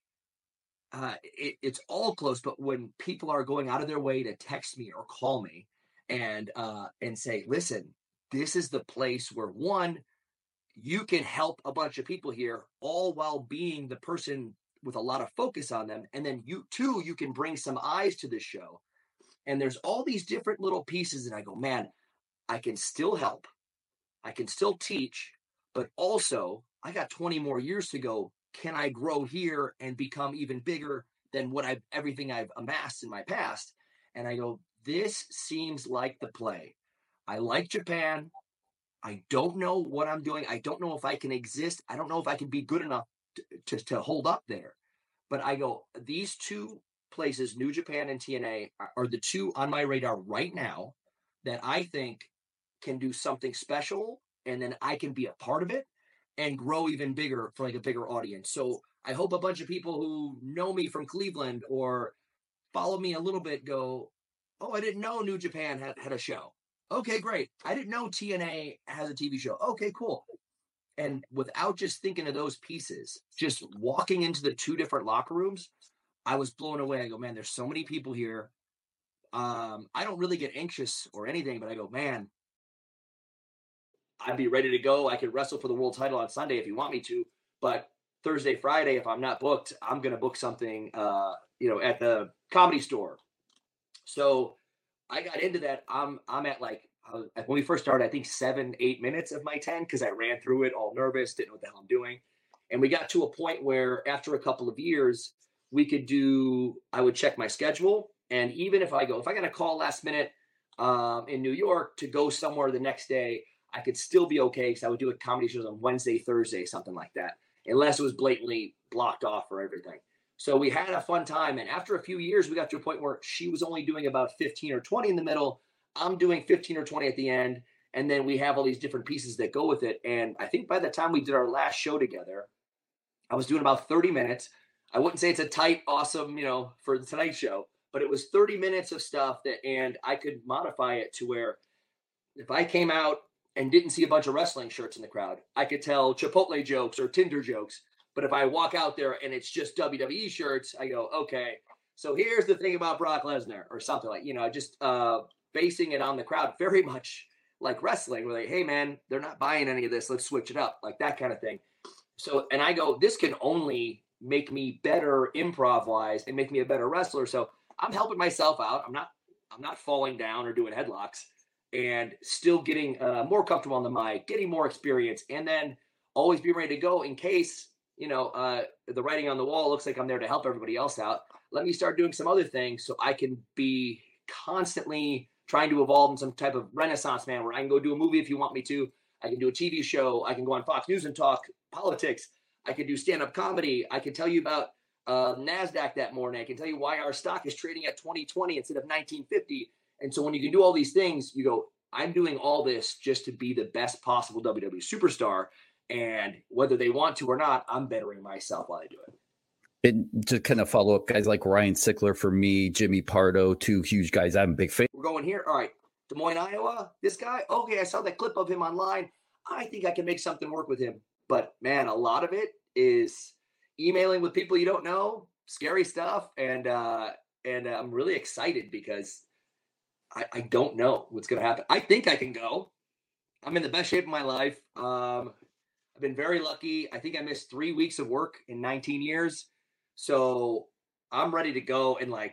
C: uh, it, it's all close. But when people are going out of their way to text me or call me and uh, and say, listen, this is the place where, one, you can help a bunch of people here, all while being the person with a lot of focus on them. And then you too, you can bring some eyes to this show. And there's all these different little pieces. And I go, man, I can still help. I can still teach, but also I got twenty more years to go. Can I grow here and become even bigger than what I've, everything I've amassed in my past? And I go, this seems like the play. I like Japan. I don't know what I'm doing. I don't know if I can exist. I don't know if I can be good enough To, to, to hold up there. But I go, these two places, New Japan and T N A, are, are the two on my radar right now that I think can do something special, and then I can be a part of it and grow even bigger for like a bigger audience. So I hope a bunch of people who know me from Cleveland or follow me a little bit go, oh, I didn't know New Japan had, had a show. Okay, great. I didn't know T N A has a T V show. Okay, cool. And without just thinking of those pieces, just walking into the two different locker rooms, I was blown away. I go, man, there's so many people here. Um, I don't really get anxious or anything, but I go, man, I'd be ready to go. I could wrestle for the world title on Sunday if you want me to. But Thursday, Friday, if I'm not booked, I'm going to book something, uh, you know, at the Comedy Store. So I got into that. I'm I'm at like, Uh, when we first started, I think seven, eight minutes of my ten, because I ran through it all nervous, didn't know what the hell I'm doing. And we got to a point where after a couple of years, we could do, I would check my schedule. And even if I go, if I got a call last minute um, in New York to go somewhere the next day, I could still be okay because I would do a comedy shows on Wednesday, Thursday, something like that, unless it was blatantly blocked off for everything. So we had a fun time. And after a few years, we got to a point where she was only doing about fifteen or twenty in the middle. I'm doing fifteen or twenty at the end. And then we have all these different pieces that go with it. And I think by the time we did our last show together, I was doing about thirty minutes. I wouldn't say it's a tight, awesome, you know, for the Tonight Show, but it was thirty minutes of stuff that, and I could modify it to where if I came out and didn't see a bunch of wrestling shirts in the crowd, I could tell Chipotle jokes or Tinder jokes. But if I walk out there and it's just W W E shirts, I go, okay, so here's the thing about Brock Lesnar or something like, you know, just uh, basing it on the crowd very much like wrestling, where like, hey man, they're not buying any of this. Let's switch it up, like that kind of thing. So, and I go, this can only make me better improv wise and make me a better wrestler. So I'm helping myself out. I'm not, I'm not falling down or doing headlocks, and still getting uh, more comfortable on the mic, getting more experience, and then always be ready to go in case, you know, uh, the writing on the wall looks like I'm there to help everybody else out. Let me start doing some other things so I can be constantly trying to evolve in some type of renaissance man where I can go do a movie if you want me to. I can do a T V show. I can go on Fox News and talk politics. I can do stand-up comedy. I can tell you about uh, NASDAQ that morning. I can tell you why our stock is trading at twenty twenty instead of nineteen fifty. And so when you can do all these things, you go, I'm doing all this just to be the best possible W W E superstar. And whether they want to or not, I'm bettering myself while I do it.
B: And to kind of follow up, guys like Ryan Sickler for me, Jimmy Pardo, two huge guys I'm a big fan.
C: We're going here. All right. Des Moines, Iowa. This guy. Okay, I saw that clip of him online. I think I can make something work with him. But man, a lot of it is emailing with people you don't know, scary stuff. And uh, and uh, I'm really excited because I, I don't know what's going to happen. I think I can go. I'm in the best shape of my life. Um, I've been very lucky. I think I missed three weeks of work in nineteen years. So I'm ready to go. And like,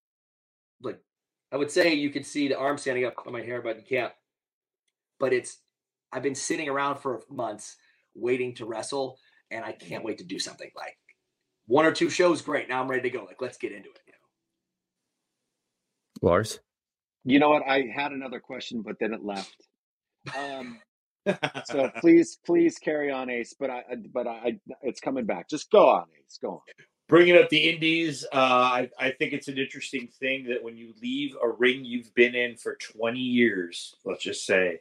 C: like I would say you could see the arm standing up on my hair, but you can't. But it's, I've been sitting around for months waiting to wrestle, and I can't wait to do something. Like one or two shows, great. Now I'm ready to go. Like, let's get into it. You
B: know? Lars?
D: You know what? I had another question, but then it left. Um, so please, please carry on, Ace. But I, but I, it's coming back. Just go on, Ace. Go on.
E: Bringing up the indies, uh, I, I think it's an interesting thing that when you leave a ring you've been in for twenty years, let's just say,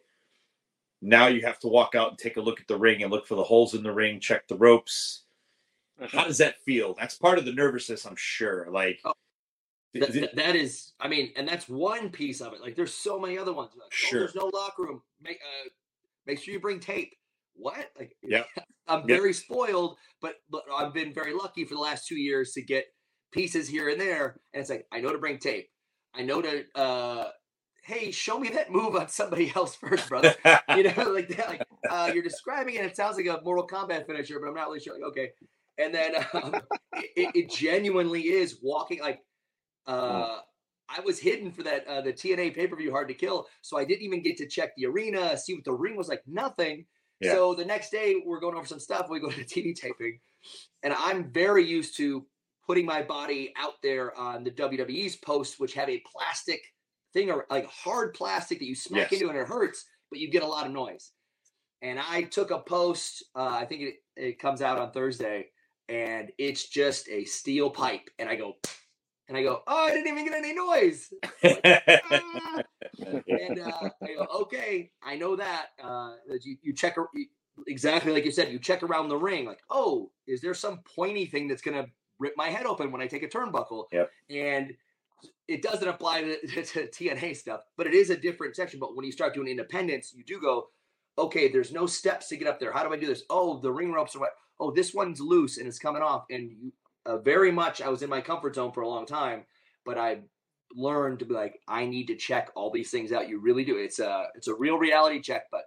E: now you have to walk out and take a look at the ring and look for the holes in the ring, check the ropes. How does that feel? That's part of the nervousness, I'm sure. Like
C: oh, that, it, that is, I mean, and that's one piece of it. Like there's so many other ones. Like,
E: sure.
C: Oh, there's no locker room. Make, uh, make sure you bring tape. What? Like,
E: yeah.
C: I'm
E: yep.
C: very spoiled, but, but I've been very lucky for the last two years to get pieces here and there. And it's like, I know to bring tape. I know to, uh, hey, show me that move on somebody else first, brother. You know, like that. Like uh, you're describing it. It sounds like a Mortal Kombat finisher, but I'm not really sure. Like, okay. And then um, it, it genuinely is walking. Like uh, oh. I was hidden for that uh, the T N A pay-per-view Hard to Kill, so I didn't even get to check the arena, see what the ring was like. Nothing. Yeah. So the next day we're going over some stuff. We go to the T V taping, and I'm very used to putting my body out there on the W W E's posts, which have a plastic thing, or like hard plastic that you smack yes. into and it hurts, but you get a lot of noise. And I took a post. Uh, I think it, it comes out on Thursday, and it's just a steel pipe. And I go, and I go, oh, I didn't even get any noise. Like, ah. And uh, I go, okay, I know that. Uh, that you, you check exactly like you said. You check around the ring, like, oh, is there some pointy thing that's gonna rip my head open when I take a turnbuckle?
E: Yep.
C: And it doesn't apply to, to, to T N A stuff, but it is a different section. But when you start doing independence, you do go, okay, there's no steps to get up there. How do I do this? Oh, the ring ropes are what? Oh, this one's loose and it's coming off. And you, uh, very much, I was in my comfort zone for a long time, but I learned to be like, I need to check all these things out. You really do. It's a, it's a real reality check. But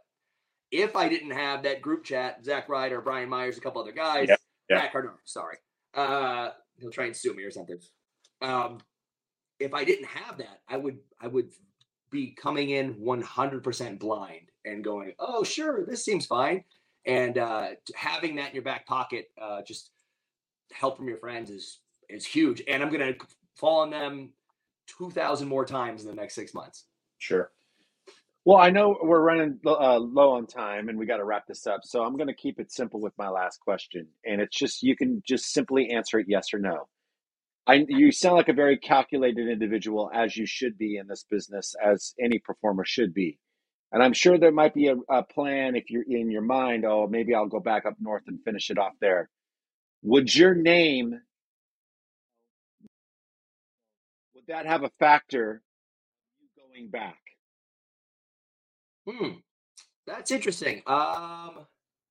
C: if I didn't have that group chat, Zack Ryder, Brian Myers, a couple other guys,
E: yeah, yeah.
C: Matt Cardona, sorry, uh, he'll try and sue me or something. Um, if I didn't have that, I would, I would be coming in one hundred percent blind and going, oh, sure, this seems fine. And uh, having that in your back pocket, uh, just help from your friends is is huge. And I'm going to fall on them two thousand more times in the next six months.
E: Sure.
D: Well, I know we're running uh, low on time and we got to wrap this up. So I'm going to keep it simple with my last question. And it's just, you can just simply answer it yes or no. I, you sound like a very calculated individual, as you should be in this business, as any performer should be. And I'm sure there might be a, a plan if you're in your mind, oh, maybe I'll go back up north and finish it off there. Would your name, would that have a factor you going back?
C: Hmm. That's interesting. Um,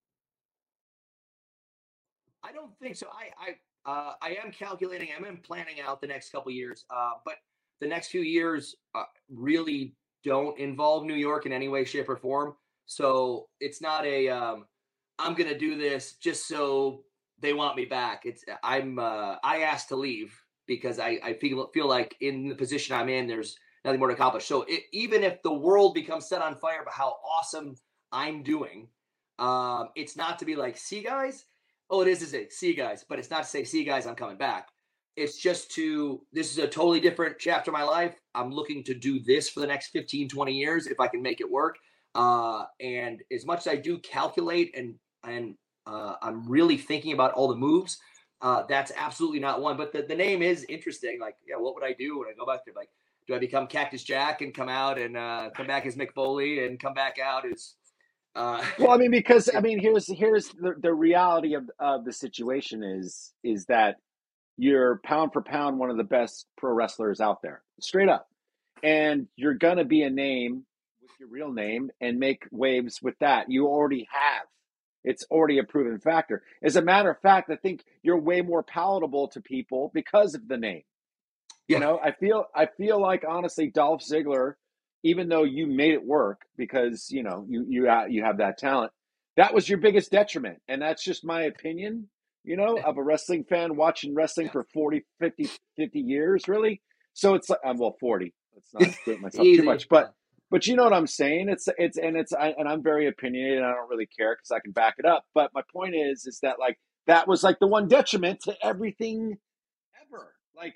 C: I don't think so. I I uh, I am calculating. I am planning out the next couple years. Uh, but the next few years uh, really don't involve New York in any way, shape, or form. So it's not a um, I'm gonna do this just so they want me back. It's I'm uh, I asked to leave because I I feel feel like in the position I'm in, there's nothing more to accomplish. So it, even if the world becomes set on fire by how awesome I'm doing, um, it's not to be like, see guys, oh, it is to say, see you guys, but it's not to say, see you guys, I'm coming back. It's just to, this is a totally different chapter of my life. I'm looking to do this for the next fifteen, twenty years if I can make it work. Uh, and as much as I do calculate and, and uh, I'm really thinking about all the moves, uh, that's absolutely not one. But the, the name is interesting. Like, yeah, what would I do when I go back there? Like, do I become Cactus Jack and come out and uh, come back as Mick Foley and come back out as uh,
D: Well, I mean, because I mean, here's here's the, the reality of of the situation is is that you're pound for pound one of the best pro wrestlers out there, straight up, and you're gonna be a name with your real name and make waves with that. You already have. It's already a proven factor. As a matter of fact, I think you're way more palatable to people because of the name. You
C: yeah.
D: know, I feel I feel like honestly, Dolph Ziggler, even though you made it work because you know you you uh, you have that talent, that was your biggest detriment, and that's just my opinion. You know, of a wrestling fan watching wrestling
C: Yeah.
D: for forty, fifty, fifty years, really. So it's like I'm well forty. Let's not do it myself too
C: Easy.
D: much, but but you know what I'm saying. It's it's and it's I, and I'm very opinionated. And I don't really care because I can back it up. But my point is, is that like that was like the one detriment to everything ever. Like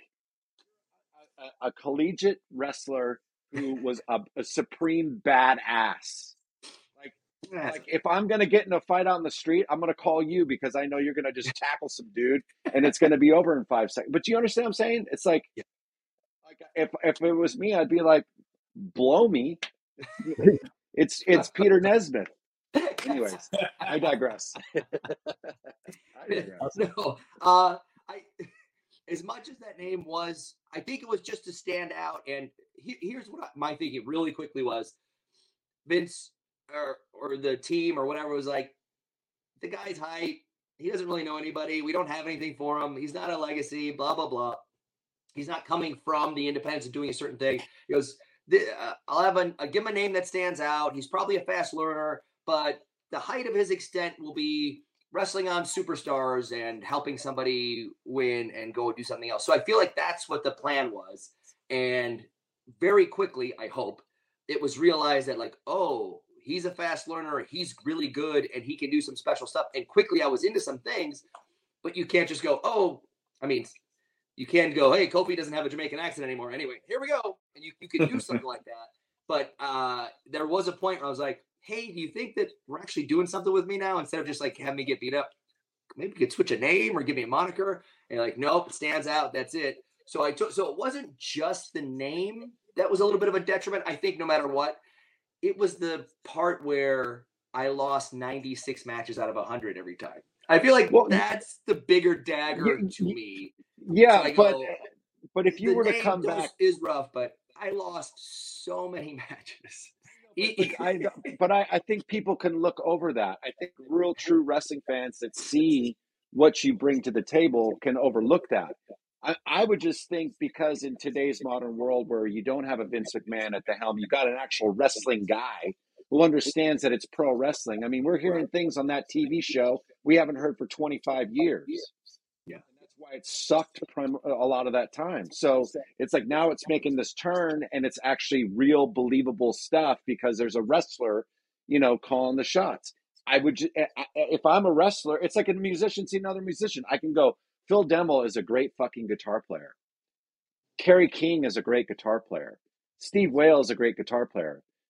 D: a, a collegiate wrestler who was a, a supreme badass. Like,
C: Yeah.
D: like if I'm gonna get in a fight out in the street, I'm gonna call you because I know you're gonna just tackle some dude and it's gonna be over in five seconds. But do you understand what I'm saying? It's like,
C: Yeah.
D: like if if it was me, I'd be like, blow me. It's it's Peter Nesmith. Anyways, I digress. I digress.
C: No, uh, I as much as that name was, I think it was just to stand out. And he, here's what I, my thinking really quickly was: Vince or or the team or whatever was like, the guy's height, he doesn't really know anybody. We don't have anything for him. He's not a legacy. Blah blah blah. He's not coming from the independents and doing a certain thing. He goes, uh, I'll have a I'll give him a name that stands out. He's probably a fast learner, but the height of his extent will be wrestling on superstars and helping somebody win and go do something else. So I feel like that's what the plan was. And very quickly, I hope, it was realized that like, oh, he's a fast learner. He's really good and he can do some special stuff. And quickly I was into some things, but you can't just go, oh, I mean, you can go, hey, Kofi doesn't have a Jamaican accent anymore. Anyway, here we go. And you, you can do something like that. But uh, there was a point where I was like, hey, do you think that we're actually doing something with me now instead of just like having me get beat up? Maybe we could switch a name or give me a moniker. And like, nope, it stands out. That's it. So I took, so it wasn't just the name that was a little bit of a detriment. I think no matter what, it was the part where I lost ninety-six matches out of one hundred every time. I feel like
D: Well,
C: that's the bigger dagger
D: y-
C: to
D: y-
C: me.
D: yeah,
C: So I
D: but
C: go,
D: but if you
C: the
D: were to
C: name
D: come
C: does,
D: back,
C: is rough, but I lost so many matches.
D: but, but I but I, I think people can look over that. I think real true wrestling fans that see what you bring to the table can overlook that. I, I would just think because in today's modern world where you don't have a Vince McMahon at the helm, you got an actual wrestling guy who understands that it's pro wrestling. I mean, we're hearing things on that T V show we haven't heard for twenty-five years.
C: Yeah.
D: And that's why it sucked prim- a lot of that time. So it's like now it's making this turn and it's actually real believable stuff because there's a wrestler, you know, calling the shots. I would, ju- I- I- if I'm a wrestler, it's like a musician seeing another musician. I can go, Phil Demmel is a great fucking guitar player. Kerry King is a great guitar player. Steve Whale is a great guitar player.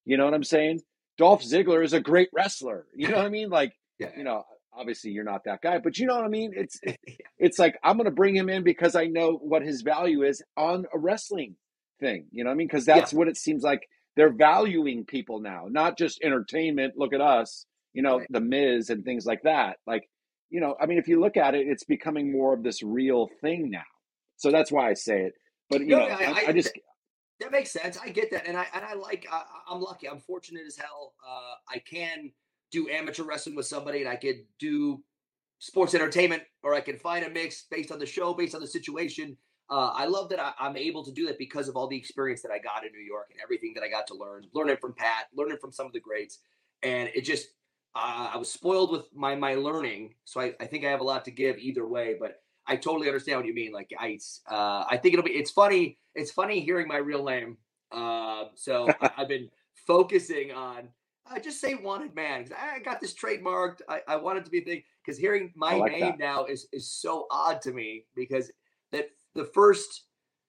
D: You know what I'm saying? Dolph Ziggler is a great wrestler. You know what I mean? Like,
C: Yeah.
D: you know, obviously you're not that guy, but you know what I mean? It's it's like I'm going to bring him in because I know what his value is on a wrestling thing. You know what I mean? Because that's
C: Yeah.
D: what it seems like they're valuing people now, not just entertainment. Look at us, you know,
C: Right.
D: The Miz and things like that. Like, you know, I mean, if you look at it, it's becoming more of this real thing now. So that's why I say it. But you
C: No,
D: know,
C: I,
D: I,
C: I,
D: I just
C: that makes sense. I get that, and I and I like. I, I'm lucky. I'm fortunate as hell. Uh, I can do amateur wrestling with somebody, and I could do sports entertainment, or I can find a mix based on the show, based on the situation. Uh, I love that I, I'm able to do that because of all the experience that I got in New York and everything that I got to learn, learning from Pat, learning from some of the greats, and it just uh, I was spoiled with my my learning, so I, I think I have a lot to give either way. But I totally understand what you mean. Like I uh, I think it'll be it's funny it's funny hearing my real name. Uh, so I, I've been focusing on. I just say wanted man because I got this trademarked. I, I want it to be a thing because hearing my
D: like
C: name
D: that.
C: now is is so odd to me because that the first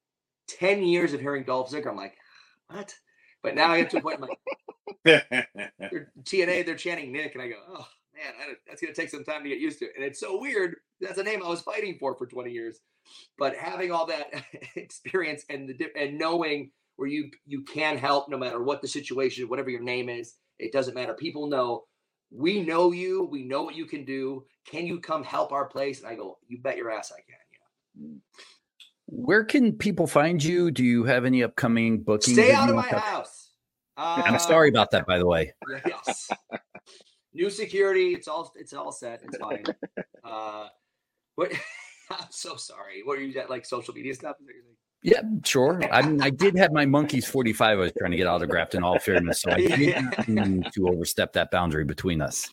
C: ten years of hearing Dolph Ziggler, I'm like, what? But now I get to a point, I'm like, they're, T N A, they're chanting Nick, and I go, oh man, I, that's gonna take some time to get used to. And it's so weird. That's a name I was fighting for for twenty years, but having all that experience and the and knowing where you you can help no matter what the situation, whatever your name is. It doesn't matter. People know we know you. We know what you can do. Can you come help our place? And I go, you bet your ass I can. Yeah.
B: Where can people find you? Do you have any upcoming bookings?
C: Stay out of my house.
B: Uh, I'm sorry about that, by the way.
C: Yes. New security. It's all. It's all set. It's fine. Uh, what? I'm so sorry. What are you at? Like social media stuff?
B: Yeah, sure. I mean, I did have my Monkeys forty-five I was trying to get autographed in all fairness, so I didn't mean to overstep that boundary between us.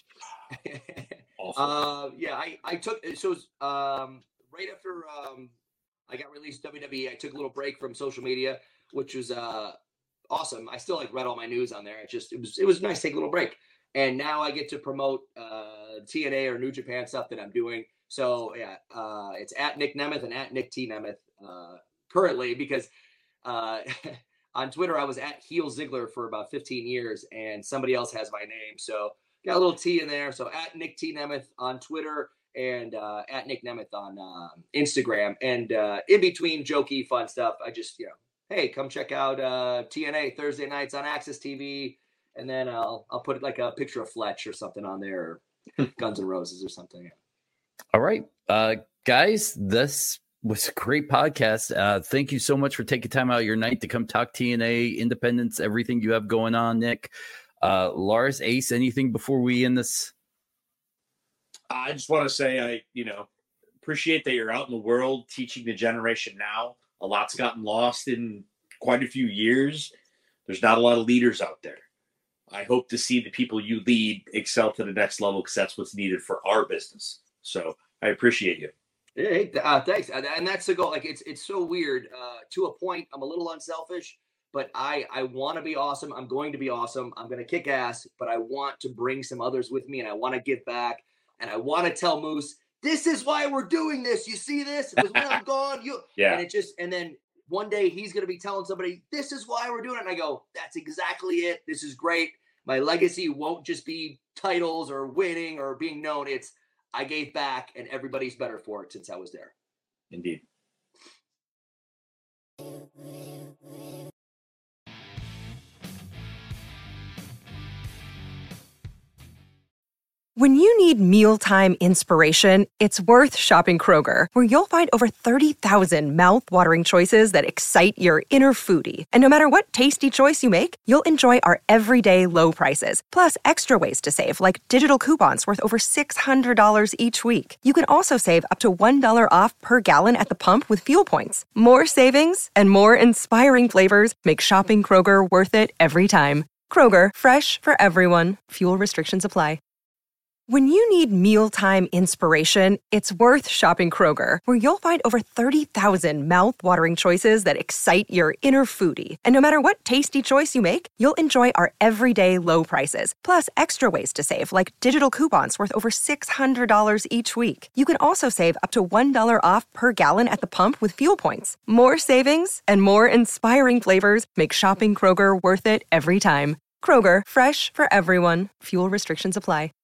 C: uh, yeah, I, I took so it was, um, right after um, I got released W W E, I took a little break from social media, which was uh, awesome. I still like read all my news on there. It just it was it was nice to take a little break, and now I get to promote uh, T N A or New Japan stuff that I'm doing. So yeah, uh, it's at Nick Nemeth and at Nick T Nemeth. Uh, currently because uh, on Twitter, I was at Heel Ziggler for about fifteen years and somebody else has my name. So got a little T in there. So at Nick T Nemeth on Twitter and uh, at Nick Nemeth on um, Instagram. And uh, in between jokey, fun stuff, I just, you know, hey, come check out uh, T N A Thursday nights on Access T V. And then I'll, I'll put like a picture of Fletch or something on there, or Guns N' Roses or something.
B: All right, uh, guys, this was a great podcast. Uh, thank you so much for taking time out of your night to come talk T N A, independence, everything you have going on, Nick. Uh, Lars, Ace, anything before we end this?
E: I just want to say, I, you know, appreciate that you're out in the world teaching the generation now. A lot's gotten lost in quite a few years. There's not a lot of leaders out there. I hope to see the people you lead excel to the next level because that's what's needed for our business. So I appreciate you.
C: Hey, uh, thanks. And that's the goal. Like it's it's so weird. Uh, to a point, I'm a little unselfish, but I I want to be awesome. I'm going to be awesome. I'm going to kick ass, but I want to bring some others with me, and I want to give back, and I want to tell Moose, this is why we're doing this. You see this? It was when I'm gone. You
E: yeah.
C: And it just and then one day he's going to be telling somebody, this is why we're doing it. And I go, that's exactly it. This is great. My legacy won't just be titles or winning or being known. It's I gave back, and everybody's better for it since I was there.
E: Indeed.
F: When you need mealtime inspiration, it's worth shopping Kroger, where you'll find over thirty thousand mouth-watering choices that excite your inner foodie. And no matter what tasty choice you make, you'll enjoy our everyday low prices, plus extra ways to save, like digital coupons worth over six hundred dollars each week. You can also save up to one dollar off per gallon at the pump with fuel points. More savings and more inspiring flavors make shopping Kroger worth it every time. Kroger, fresh for everyone. Fuel restrictions apply. When you need mealtime inspiration, it's worth shopping Kroger, where you'll find over thirty thousand mouth-watering choices that excite your inner foodie. And no matter what tasty choice you make, you'll enjoy our everyday low prices, plus extra ways to save, like digital coupons worth over six hundred dollars each week. You can also save up to one dollar off per gallon at the pump with fuel points. More savings and more inspiring flavors make shopping Kroger worth it every time. Kroger, fresh for everyone. Fuel restrictions apply.